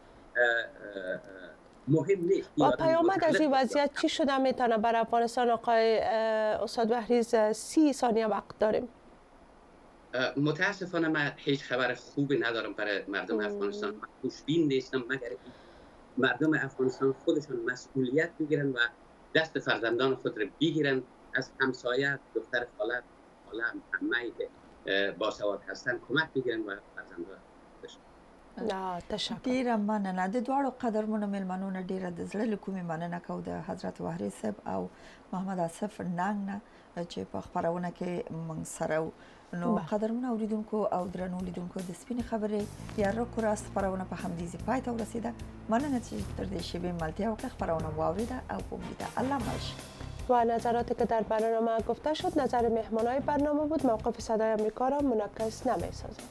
مهم نیست. و پیامد از این وضعیت چی شده میتونه بر افغانستان؟ آقای استاد وحریز، سی ثانیه وقت داریم. متاسفانه من هیچ خبر خوبی ندارم برای مردم افغانستان. من خوشبین نیستم مگر مردم افغانستان خودشون مسئولیت بگیرن و دست فرزندان خود را بگیرن، از همسایه، دختر خاله، خاله عمه که باسواد هستن کمک بگیرن و فرزندان بشن. نه تشکر. ډیره مننه. د دواړو قدرمنو میلمنو ډیره د زړه له کومې مننه کوو د حضرت وحریز صاحب او محمد آصف ننګ نه چې په خپرونه کې موږ سره نو قدرمنو اوریدونکو او درنو لیدونکو د سپینې خبرې یا رکو راست خپرونه په همدې ځای پای ته ورسیده. مننه چې تر دې شیبې ملتیا وکړه، خپرونه واوریده او امیده الله مالش. و نظراتی که در برنامه گفته شد نظر مهمانای برنامه بود. موقف صدای آمریکا را منعکس نمی‌سازد.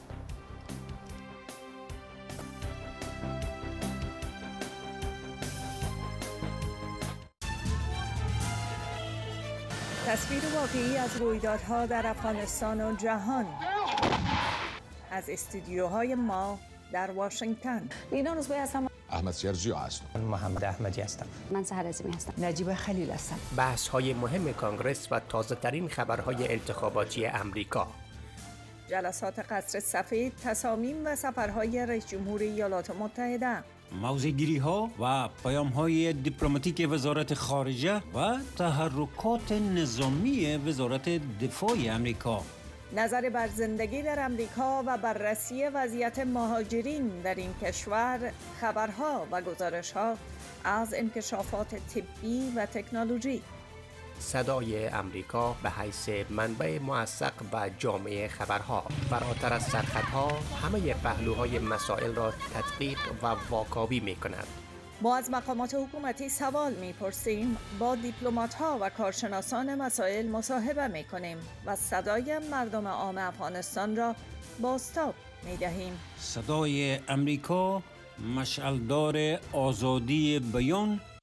تصویر واقعی از رویدادها در افغانستان و جهان از استودیوهای ما در واشنگتن. لینا روزبه هستم. احمد سیرجی هستم. من محمد احمدی هستم. من سحر عظیمی هستم. نجیب خلیل هستم. بحث های مهم کانگرس و تازه ترین خبرهای انتخاباتی امریکا. جلسات قصر سفید، تصامیم و سفرهای رئیس جمهور ایالات متحده. موضع‌گیری ها و پیام های دیپلماتیک وزارت خارجه و تحرکات نظامی وزارت دفاع امریکا. نظر بر زندگی در امریکا و بررسی وضعیت مهاجرین در این کشور، خبرها و گزارش‌ها از انکشافات طبی و تکنولوژی. صدای امریکا به حیث منبع موثق و جامع خبرها، فراتر از سرحدها همه پهلوهای مسائل را تدقیق و واکاوی می کند. ما از مقامات حکومتی سوال می پرسیم، با دیپلمات‌ها و کارشناسان مسائل مصاحبه می کنیم و صدای مردم عام افغانستان را بازتاب می دهیم. صدای امریکا، مشعلدار آزادی بیان